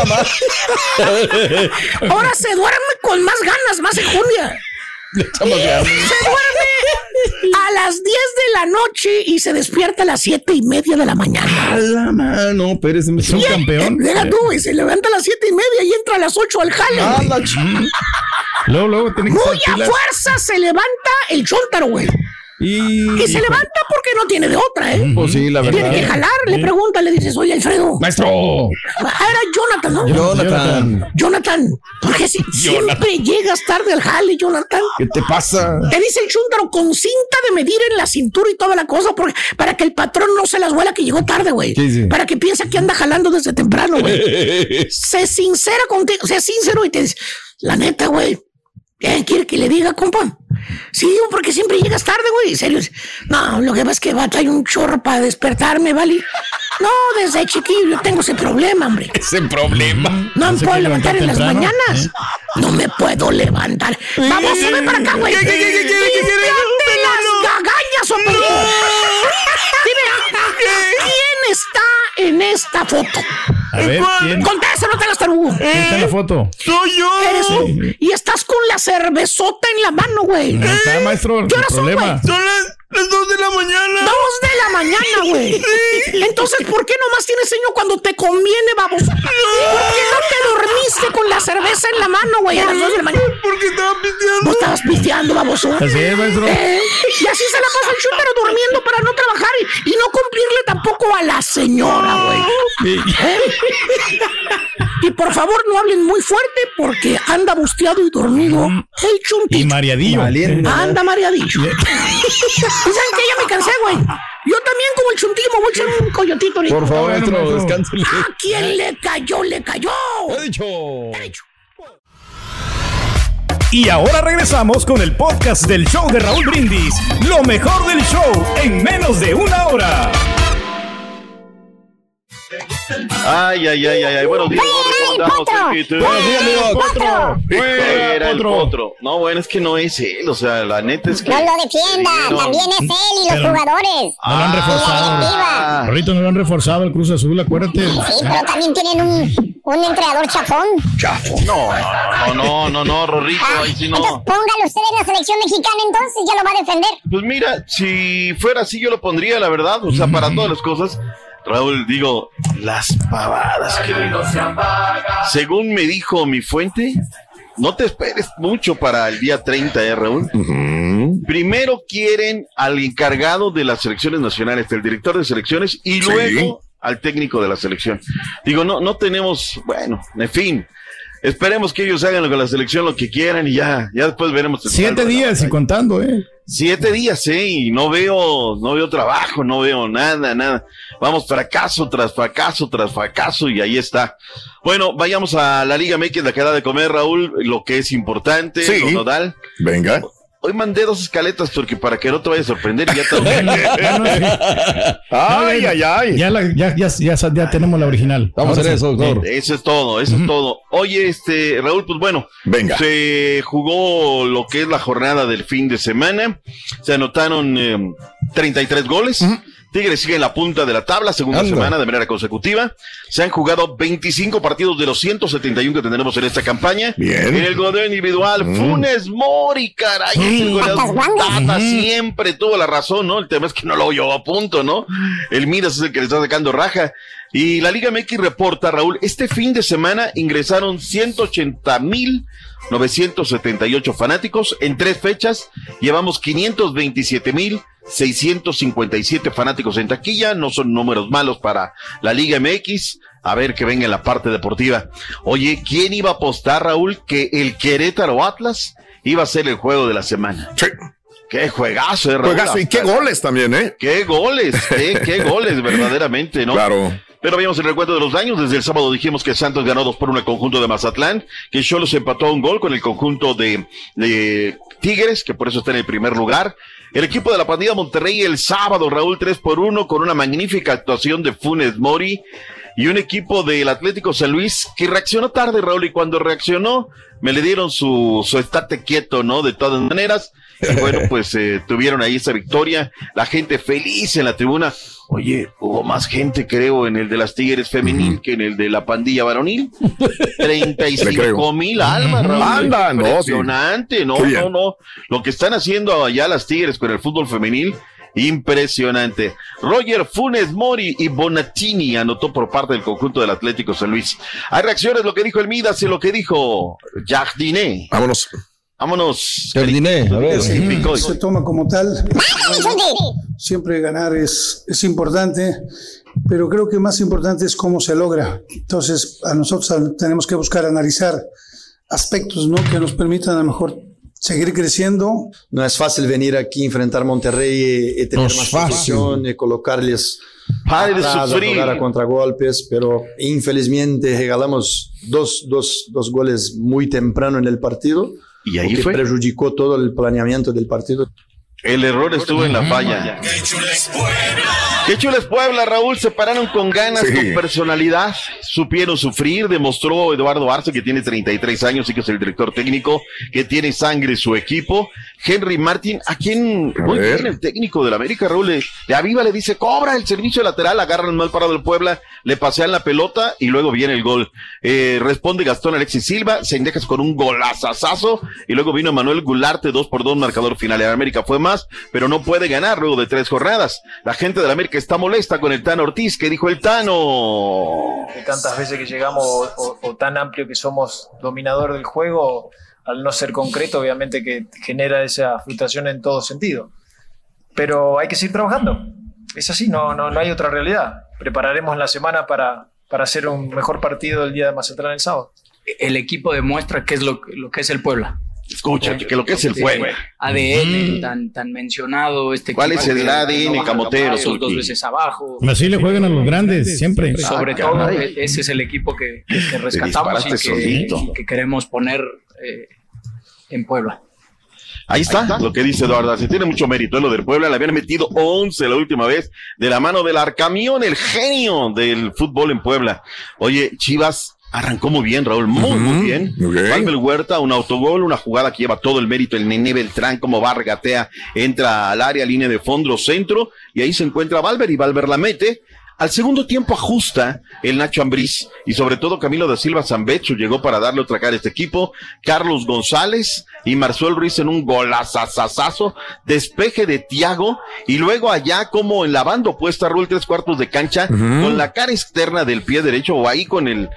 güey. Ahora se duerme con más ganas, más enjundia. Se duerme a las 10 de la noche y se despierta a las 7:30 de la mañana. A la mano, Pérez, es un campeón. Deja tú, güey, se levanta a las 7:30 y entra a las 8 al jale. Luego tiene que muy a fuerza se levanta el Chuntaro, güey. Y se levanta porque no tiene de otra, ¿eh? Pues sí, la verdad. Tiene que jalar, le pregunta, le dices, oye, Alfredo. ¡Maestro! Era Jonathan, ¿no? Jonathan. Porque siempre llegas tarde al jale, Jonathan. ¿Qué te pasa? Te dice el Chuntaro con cinta de medir en la cintura y toda la cosa para que el patrón no se las huela que llegó tarde, güey. Sí. Para que piense que anda jalando desde temprano, güey. Sé sincera contigo, sé sincero y te dice, la neta, güey. ¿Qué quiere que le diga, compa? Sí, porque siempre llegas tarde, güey. En serio. No, lo que pasa es que trae un chorro para despertarme, ¿vale? No, desde chiquillo tengo ese problema, hombre. ¿Ese problema? No me puedo levantar en las mañanas. No me puedo levantar. Vamos, sube para acá, güey. ¡Límpiate las gagañas, hombre! Dime, ¿quién está en esta foto? A ver, ¿quién? Contesta, no te hagas tarugo. ¿Quién está en la foto? ¡Soy yo! Eres tú. Y estás con la cervezota en la mano, güey. No está, maestro. ¿Qué horas son, güey? Son las 2 de la mañana. 2 de la mañana, güey. Sí. Entonces, ¿por qué nomás tienes sueño cuando te conviene, baboso? ¿Por qué no te dormiste con la cerveza en la mano, güey, a las 2 de la mañana? Porque estaba pisteando. ¿Vos estabas pisteando, baboso? Así es, maestro. Y así se la pasa el Chuntaro durmiendo para no trabajar y no cumplirle tampoco a la señora, güey. Y por favor, no hablen muy fuerte porque anda busteado y dormido el Chuntito. Y mareadillo. Anda mareadillo. ¿Saben qué? Ya me cansé, güey. Yo también, como el Chuntillo, me voy a echar un coyotito ahorita. Por favor, maestro, descánsele. ¿A quién le cayó? ¡Le cayó! He dicho. Y ahora regresamos con el podcast del show de Raúl Brindis. Lo mejor del show en menos de una hora. Ay. Buenos días, ¿cómo estamos? Era el Potro. No, bueno, es que no es él, o sea, la neta es que... No lo defienda, también es él y los jugadores. No lo han reforzado. Ahorita no lo han reforzado el Cruz Azul, acuérdate. Sí, pero también tienen un entrenador chafón. ¿Chafón? No, Rorrito, ahí sí no. Entonces póngalo usted en la selección mexicana, entonces ya lo va a defender. Pues mira, si fuera así yo lo pondría, la verdad, o sea, para todas las cosas. Raúl, digo, las pavadas que según me dijo mi fuente, no te esperes mucho para el día 30, Raúl. Primero quieren al encargado de las selecciones nacionales, del director de selecciones, y luego al técnico de la selección. Digo, no tenemos, bueno, en fin. Esperemos que ellos hagan con la selección lo que quieran y ya después veremos. 7 días y contando, 7 días, y no veo trabajo, no veo nada. Vamos fracaso tras fracaso y ahí está. Bueno, vayamos a la Liga MX, la que da de comer, Raúl, lo que es importante, lo nodal. Venga. Hoy mandé 2 escaletas porque para que no te vaya a sorprender y ya te... Ya tenemos la original. Vamos a hacer eso, doctor. Eso es todo. Oye, Raúl, pues bueno. Venga. Se jugó lo que es la jornada del fin de semana. Se anotaron 33 goles. Tigres sigue en la punta de la tabla, segunda semana de manera consecutiva. Se han jugado 25 partidos de los 171 que tendremos en esta campaña. Bien. En el goleo individual, Funes Mori, caray. El goleador Tata siempre tuvo la razón, ¿no? El tema es que no lo llevó a punto, ¿no? El Midas es el que le está sacando raja. Y la Liga MX reporta, Raúl, este fin de semana ingresaron 180,978 fanáticos. En 3 fechas llevamos 527,657 fanáticos en taquilla. No son números malos para la Liga MX. A ver que venga en la parte deportiva. Oye, ¿quién iba a apostar, Raúl, que el Querétaro Atlas iba a ser el juego de la semana? Sí. Qué juegazo, Raúl. Juegazo, y qué goles también, ¿eh? Qué goles, qué goles, verdaderamente, ¿no? Claro. Pero vimos el recuento de los daños. Desde el sábado dijimos que Santos ganó 2-1 al conjunto de Mazatlán, que Xolos empató a 1 gol con el conjunto de Tigres, que por eso está en el primer lugar. El equipo de la pandilla Monterrey el sábado, Raúl, 3-1 con una magnífica actuación de Funes Mori. Y un equipo del Atlético San Luis que reaccionó tarde, Raúl, y cuando reaccionó me le dieron su estate quieto, ¿no? De todas maneras. Y bueno, pues tuvieron ahí esa victoria. La gente feliz en la tribuna. Oye, hubo más gente, creo, en el de las Tigres femenil que en el de la pandilla varonil. 35,000 almas, Raúl. Anda, impresionante, no. Lo que están haciendo allá las Tigres con el fútbol femenil, impresionante. Roger Funes Mori y Bonatini anotó por parte del conjunto del Atlético San Luis. Hay reacciones, lo que dijo el Midas y lo que dijo Jardiné. Vámonos. Jardiné, a ver. Se toma como tal. Siempre ganar es importante, pero creo que más importante es cómo se logra. Entonces, a nosotros tenemos que buscar analizar aspectos, ¿no?, que nos permitan a lo mejor seguir creciendo. No es fácil venir aquí, enfrentar Monterrey y tener más posición y colocarles atrás, a contragolpes, pero infelizmente regalamos dos goles muy temprano en el partido, y ahí fue, perjudicó todo el planeamiento del partido. El error estuvo en la falla. Qué chula es Puebla, Raúl. Se pararon con ganas, con personalidad. Supieron sufrir. Demostró Eduardo Arce, que tiene 33 años y que es el director técnico, que tiene sangre su equipo. Henry Martin, a quien muy bien el técnico del América, Raúl, le aviva, le dice, cobra el servicio lateral, agarran mal parado el Puebla, le pasean la pelota y luego viene el gol. Responde Gastón Alexis Silva, se indeja con un golazazazo y luego vino Manuel Gularte, 2-2, marcador final. El América fue más, pero no puede ganar luego de 3 jornadas. La gente del América está molesta con el Tano Ortiz. ¿Qué dijo el Tano? De tantas veces que llegamos o tan amplio que somos dominador del juego, al no ser concreto, obviamente que genera esa frustración en todo sentido. Pero hay que seguir trabajando. Es así, no hay otra realidad. Prepararemos la semana para hacer un mejor partido el día de Mazatlán el sábado. El equipo demuestra qué es lo que es el Puebla. Escucha, que lo que es el Puebla. ADN tan mencionado. ¿Cuál es el ADN camotero? 2 veces abajo. Así le juegan a los grandes, siempre. Sobre todo, ese es el equipo que rescatamos y que queremos poner en Puebla. Ahí está lo que dice Eduardo. Se tiene mucho mérito lo del Puebla. Le habían metido 11 la última vez de la mano del Arcamión, el genio del fútbol en Puebla. Oye, Chivas arrancó muy bien, Raúl, muy bien. Valver Huerta, un autogol, una jugada que lleva todo el mérito, el Nene Beltrán, como va, regatea, entra al área, línea de fondo, centro, y ahí se encuentra Valver, y Valver la mete. Al segundo tiempo ajusta el Nacho Ambriz, y sobre todo Camilo da Silva Zambecho llegó para darle otra cara a este equipo. Carlos González y Marcel Ruiz en un golazazazazo, despeje de Thiago, y luego allá como en la banda opuesta, Raúl, 3/4 de cancha, con la cara externa del pie derecho, o ahí con el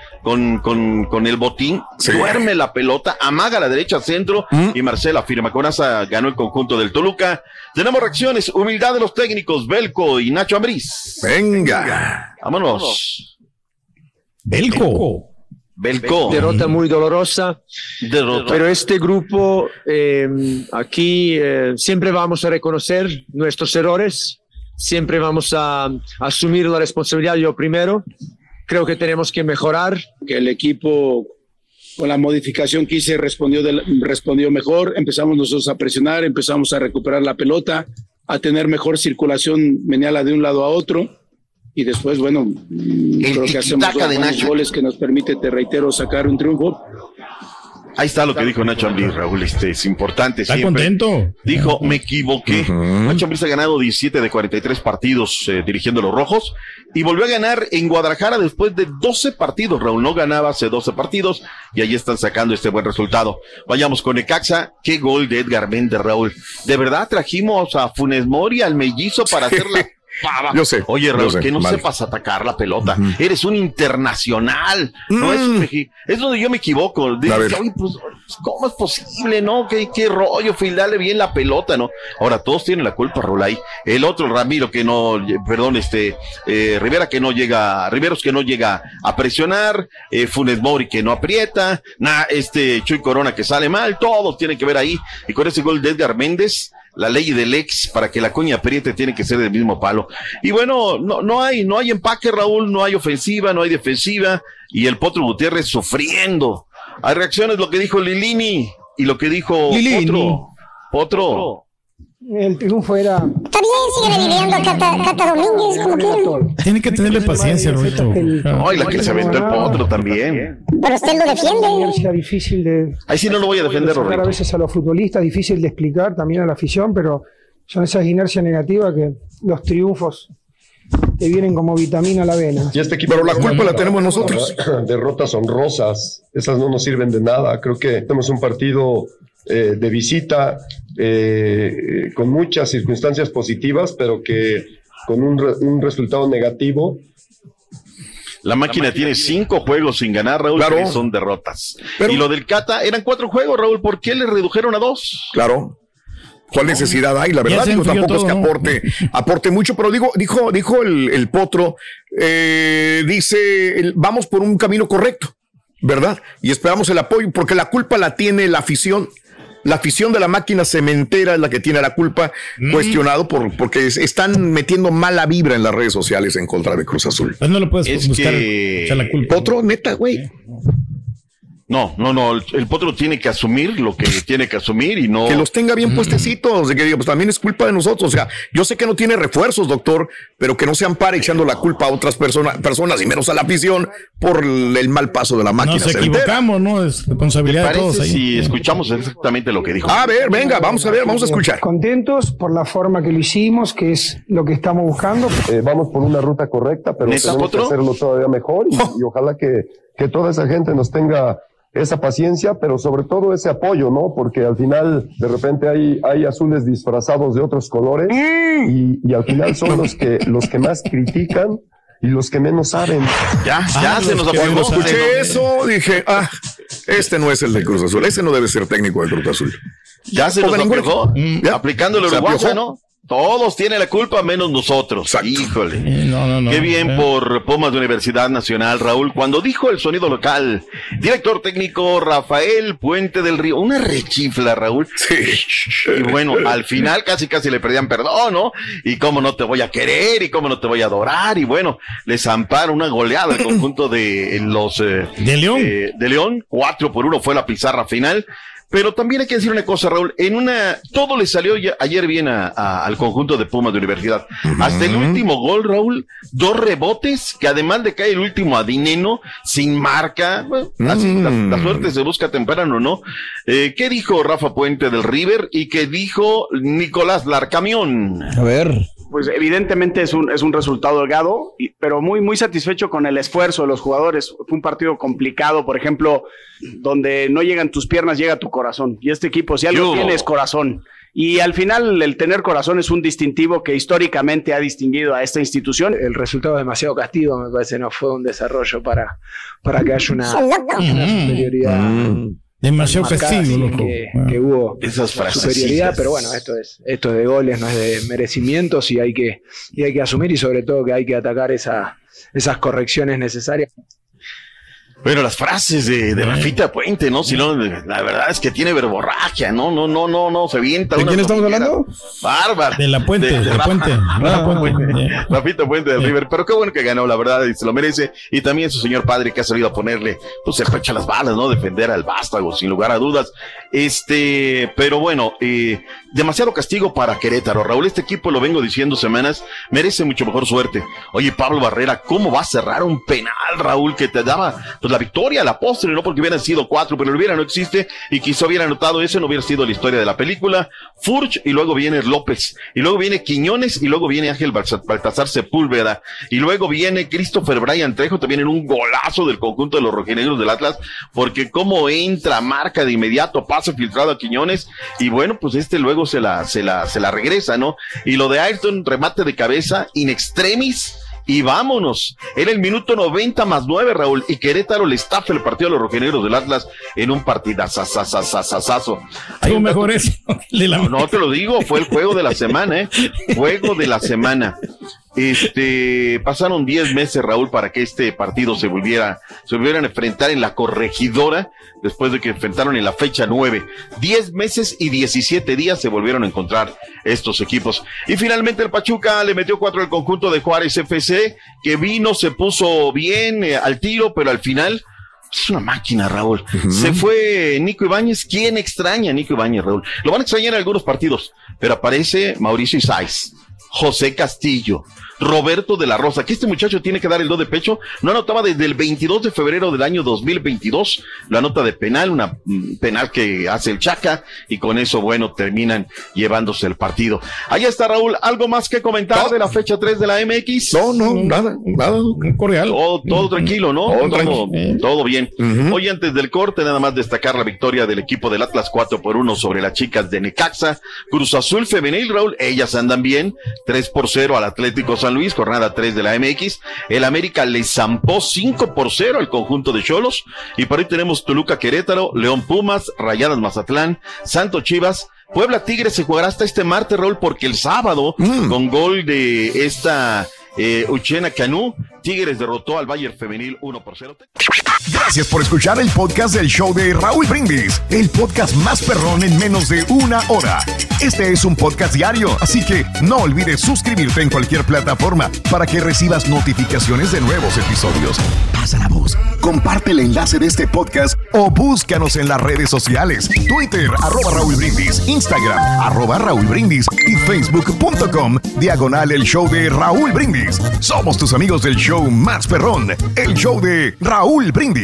botín, duerme la pelota, amaga a la derecha centro, y Marcel afirma. Con esa ganó el conjunto del Toluca. Tenemos reacciones, humildad de los técnicos, Belko y Nacho Ambriz. Venga. Vámonos. Belko. Derrota muy dolorosa. Pero este grupo, aquí siempre vamos a reconocer nuestros errores, siempre vamos a asumir la responsabilidad. Yo primero, creo que tenemos que mejorar, que el equipo con la modificación que hice respondió mejor, empezamos nosotros a presionar, empezamos a recuperar la pelota, a tener mejor circulación, meneala de un lado a otro. Y después, bueno, creo que hacemos 2 goles que nos permite, te reitero, sacar un triunfo. Ahí está lo que dijo Nacho Ambriz, Raúl, es importante. Está siempre. Contento. Dijo, me equivoqué. Nacho Ambriz ha ganado 17 de 43 partidos dirigiendo los rojos, y volvió a ganar en Guadalajara después de 12 partidos, Raúl. No ganaba hace 12 partidos, y ahí están sacando este buen resultado. Vayamos con Necaxa. Qué gol de Edgar Méndez, Raúl. ¿De verdad trajimos a Funes Mori, al mellizo, para hacer pava. Yo sé. Oye, Raúl, que no sepas atacar la pelota. Eres un internacional. No es donde yo me equivoco. Dices, oye, pues, ¿cómo es posible, no? ¿Qué rollo? Fildarle bien la pelota, ¿no? Ahora, todos tienen la culpa, Raúl, ahí. El otro Ramiro que no, perdón, Riveros que no llega a presionar, Funes Mori que no aprieta, Chuy Corona que sale mal, todos tienen que ver ahí. Y con ese gol de Edgar Méndez, la ley del ex, para que la coña apriete, tiene que ser del mismo palo. Y bueno, no hay empaque, Raúl, no hay ofensiva, no hay defensiva, y el Potro Gutiérrez sufriendo. Hay reacciones, lo que dijo Lilini y lo que dijo Potro. El triunfo era... Está bien, sigue viviendo a Cata Domínguez, como quieran. Tiene que tenerle paciencia, Roberto. No, y la que se aventó el Potro también. Pero usted lo defiende. Era difícil de... Ahí sí no lo voy a defender, Roberto. A veces a los futbolistas, difícil de explicar, también a la afición, pero son esas inercias negativas que los triunfos te vienen como vitamina a la vena. Y pero la culpa la tenemos nosotros. Derrotas honrosas, esas no nos sirven de nada. Creo que tenemos un partido de visita con muchas circunstancias positivas, pero que con un resultado negativo. La máquina tiene 5 juegos sin ganar, Raúl, que son derrotas. Y lo del Cata, eran 4 juegos, Raúl, ¿por qué le redujeron a 2? Claro. ¿Cuál necesidad hay? La verdad, tampoco es que aporte mucho, pero dijo el Potro, dice, vamos por un camino correcto, ¿verdad? Y esperamos el apoyo, porque la culpa la tiene la afición. La afición de la máquina cementera es la que tiene la culpa, cuestionado porque están metiendo mala vibra en las redes sociales en contra de Cruz Azul. Pues no lo puedes buscar echar la culpa. Potro, neta, güey. No, el Potro tiene que asumir lo que tiene que asumir y no... Que los tenga bien puestecitos, de que diga, pues también es culpa de nosotros. O sea, yo sé que no tiene refuerzos, doctor, pero que no se ampare echando la culpa a otras personas y menos a la afición por el mal paso de la máquina. Nos equivocamos, ¿no? Es responsabilidad de todos ahí. Si escuchamos exactamente lo que dijo. A ver, venga, vamos a escuchar. Contentos por la forma que lo hicimos, que es lo que estamos buscando. Vamos por una ruta correcta, pero tenemos que hacerlo todavía mejor y ojalá que toda esa gente nos tenga esa paciencia, pero sobre todo ese apoyo, ¿no? Porque al final, de repente hay azules disfrazados de otros colores y al final son los que más critican y los que menos saben. Ya se nos apoyó. Cuando escuché eso, dije, este no es el de Cruz Azul, ese no debe ser técnico de Cruz Azul. Ya se nos apiojó, aplicándole uruguaya, ¿no? Todos tienen la culpa menos nosotros. Exacto. Híjole. No. Qué bien por Pumas de Universidad Nacional, Raúl. Cuando dijo el sonido local, director técnico Rafael Puente del Río, una rechifla, Raúl. Sí. Y bueno, al final casi le pedían perdón, ¿no? Y cómo no te voy a querer y cómo no te voy a adorar. Y bueno, les ampara una goleada al conjunto de los de León. De León, 4-1 fue la pizarra final. Pero también hay que decir una cosa, Raúl, todo le salió ayer bien al conjunto de Pumas de Universidad. Hasta el último gol, Raúl, 2 rebotes, que además de caer el último a Dineno, sin marca, así, la suerte se busca temprano, ¿no? ¿Qué dijo Rafa Puente del River y qué dijo Nicolás Larcamión? A ver. Pues evidentemente es un resultado holgado, pero muy, muy satisfecho con el esfuerzo de los jugadores. Fue un partido complicado, por ejemplo, donde no llegan tus piernas, llega tu corazón. Y este equipo, si algo tiene, es corazón. Y al final, el tener corazón es un distintivo que históricamente ha distinguido a esta institución. El resultado demasiado castigo, me parece, no fue un desarrollo para que haya una superioridad. Demasiado castigo, loco. Que hubo esas superioridad, pero bueno, esto es de goles, no es de merecimientos y hay que asumir y sobre todo que hay que atacar esas correcciones necesarias. Bueno, las frases de Rafita Puente, ¿no? Si no, la verdad es que tiene verborragia, no, se avienta. ¿De quién estamos hablando? Bárbara. De la Puente, de Puente. Rafita Puente del River, pero qué bueno que ganó, la verdad, y se lo merece. Y también su señor padre que ha salido a ponerle, pues se echa las balas, ¿no? Defender al vástago, sin lugar a dudas. Pero bueno, demasiado castigo para Querétaro. Raúl, este equipo, lo vengo diciendo semanas, merece mucho mejor suerte. Oye, Pablo Barrera, ¿cómo va a cerrar un penal, Raúl, que te daba, pues pues la victoria, la postre, ¿no? Porque hubieran sido 4, pero el hubiera no existe, y quizá hubiera anotado eso, no hubiera sido la historia de la película. Furch, y luego viene López, y luego viene Quiñones, y luego viene Ángel Baltasar Sepúlveda, y luego viene Christopher Bryan Trejo, también en un golazo del conjunto de los rojinegros del Atlas, porque como entra, marca de inmediato, pase filtrado a Quiñones, y bueno, pues luego se la regresa, ¿no? Y lo de Ayrton, remate de cabeza, in extremis, y vámonos. Era el minuto 90+9, Raúl, y Querétaro le estafa el partido a los rojinegros del Atlas en un partidazazazazazazo. Hay un mejor eso. No te lo digo, fue el juego de la semana, Juego de la semana. Pasaron 10 meses, Raúl, para que este partido se volvieran a enfrentar en la Corregidora, después de que enfrentaron en la fecha 9. 10 meses y 17 días se volvieron a encontrar estos equipos. Y finalmente el Pachuca le metió 4 al conjunto de Juárez FC, que vino, se puso bien al tiro, pero al final es una máquina, Raúl. Se fue Nico Ibáñez. ¿Quién extraña a Nico Ibáñez, Raúl? Lo van a extrañar en algunos partidos, pero aparece Mauricio Isais, José Castillo, Roberto de la Rosa, que este muchacho tiene que dar el do de pecho. No anotaba desde el 22 de febrero del año 2022, la anota de penal, una penal que hace el Chaca, y con eso, bueno, terminan llevándose el partido. Ahí está, Raúl. ¿Algo más que comentar de la fecha 3 de la MX? No, nada, cordial. Todo tranquilo, ¿no? Todo bien. Hoy, antes del corte, nada más destacar la victoria del equipo del Atlas 4-1 sobre las chicas de Necaxa. Cruz Azul femenil, Raúl, ellas andan bien, 3-0 al Atlético San Luis, jornada 3 de la MX. El América le zampó 5-0 al conjunto de Xolos, y por ahí tenemos Toluca Querétaro, León Pumas, Rayadas Mazatlán, Santos Chivas, Puebla Tigres. Se jugará hasta este martes, Raúl, porque el sábado, con gol de esta Uchena Canú, Tigres derrotó al Bayern femenil 1-0. Gracias por escuchar el podcast del show de Raúl Brindis, el podcast más perrón en menos de una hora. Este es un podcast diario, así que no olvides suscribirte en cualquier plataforma para que recibas notificaciones de nuevos episodios. Pasa la voz, comparte el enlace de este podcast o búscanos en las redes sociales: Twitter, @Raúl Brindis, Instagram, @Raúl Brindis y Facebook.com/el show de Raúl Brindis. Somos tus amigos del show más perrón, el show de Raúl Brindis.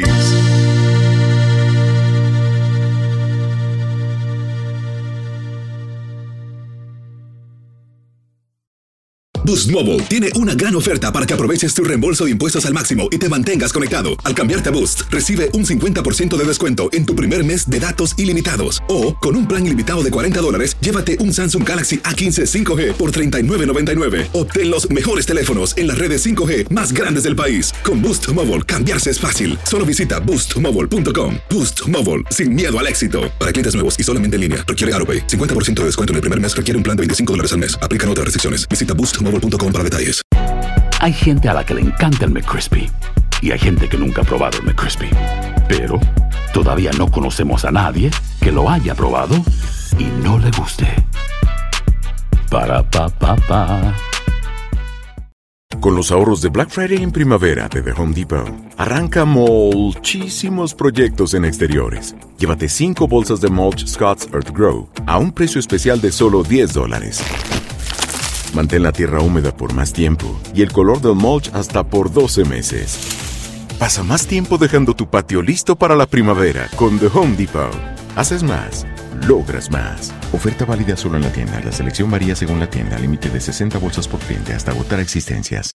Boost Mobile tiene una gran oferta para que aproveches tu reembolso de impuestos al máximo y te mantengas conectado. Al cambiarte a Boost, recibe un 50% de descuento en tu primer mes de datos ilimitados. O, con un plan ilimitado de $40, llévate un Samsung Galaxy A15 5G por $39.99. Obtén los mejores teléfonos en las redes 5G más grandes del país. Con Boost Mobile, cambiarse es fácil. Solo visita boostmobile.com. Boost Mobile, sin miedo al éxito. Para clientes nuevos y solamente en línea, requiere AutoPay. 50% de descuento en el primer mes, requiere un plan de $25 al mes. Aplican otras restricciones. Visita boostmobile.com para detalles. Hay gente a la que le encanta el McCrispy y hay gente que nunca ha probado el McCrispy, pero todavía no conocemos a nadie que lo haya probado y no le guste. Para pa pa pa. Con los ahorros de Black Friday en primavera de The Home Depot, arranca muchísimos proyectos en exteriores. Llévate 5 bolsas de mulch Scott's Earth Grow a un precio especial de solo $10. Mantén la tierra húmeda por más tiempo y el color del mulch hasta por 12 meses. Pasa más tiempo dejando tu patio listo para la primavera con The Home Depot. Haces más, logras más. Oferta válida solo en la tienda. La selección varía según la tienda. Límite de 60 bolsas por cliente hasta agotar existencias.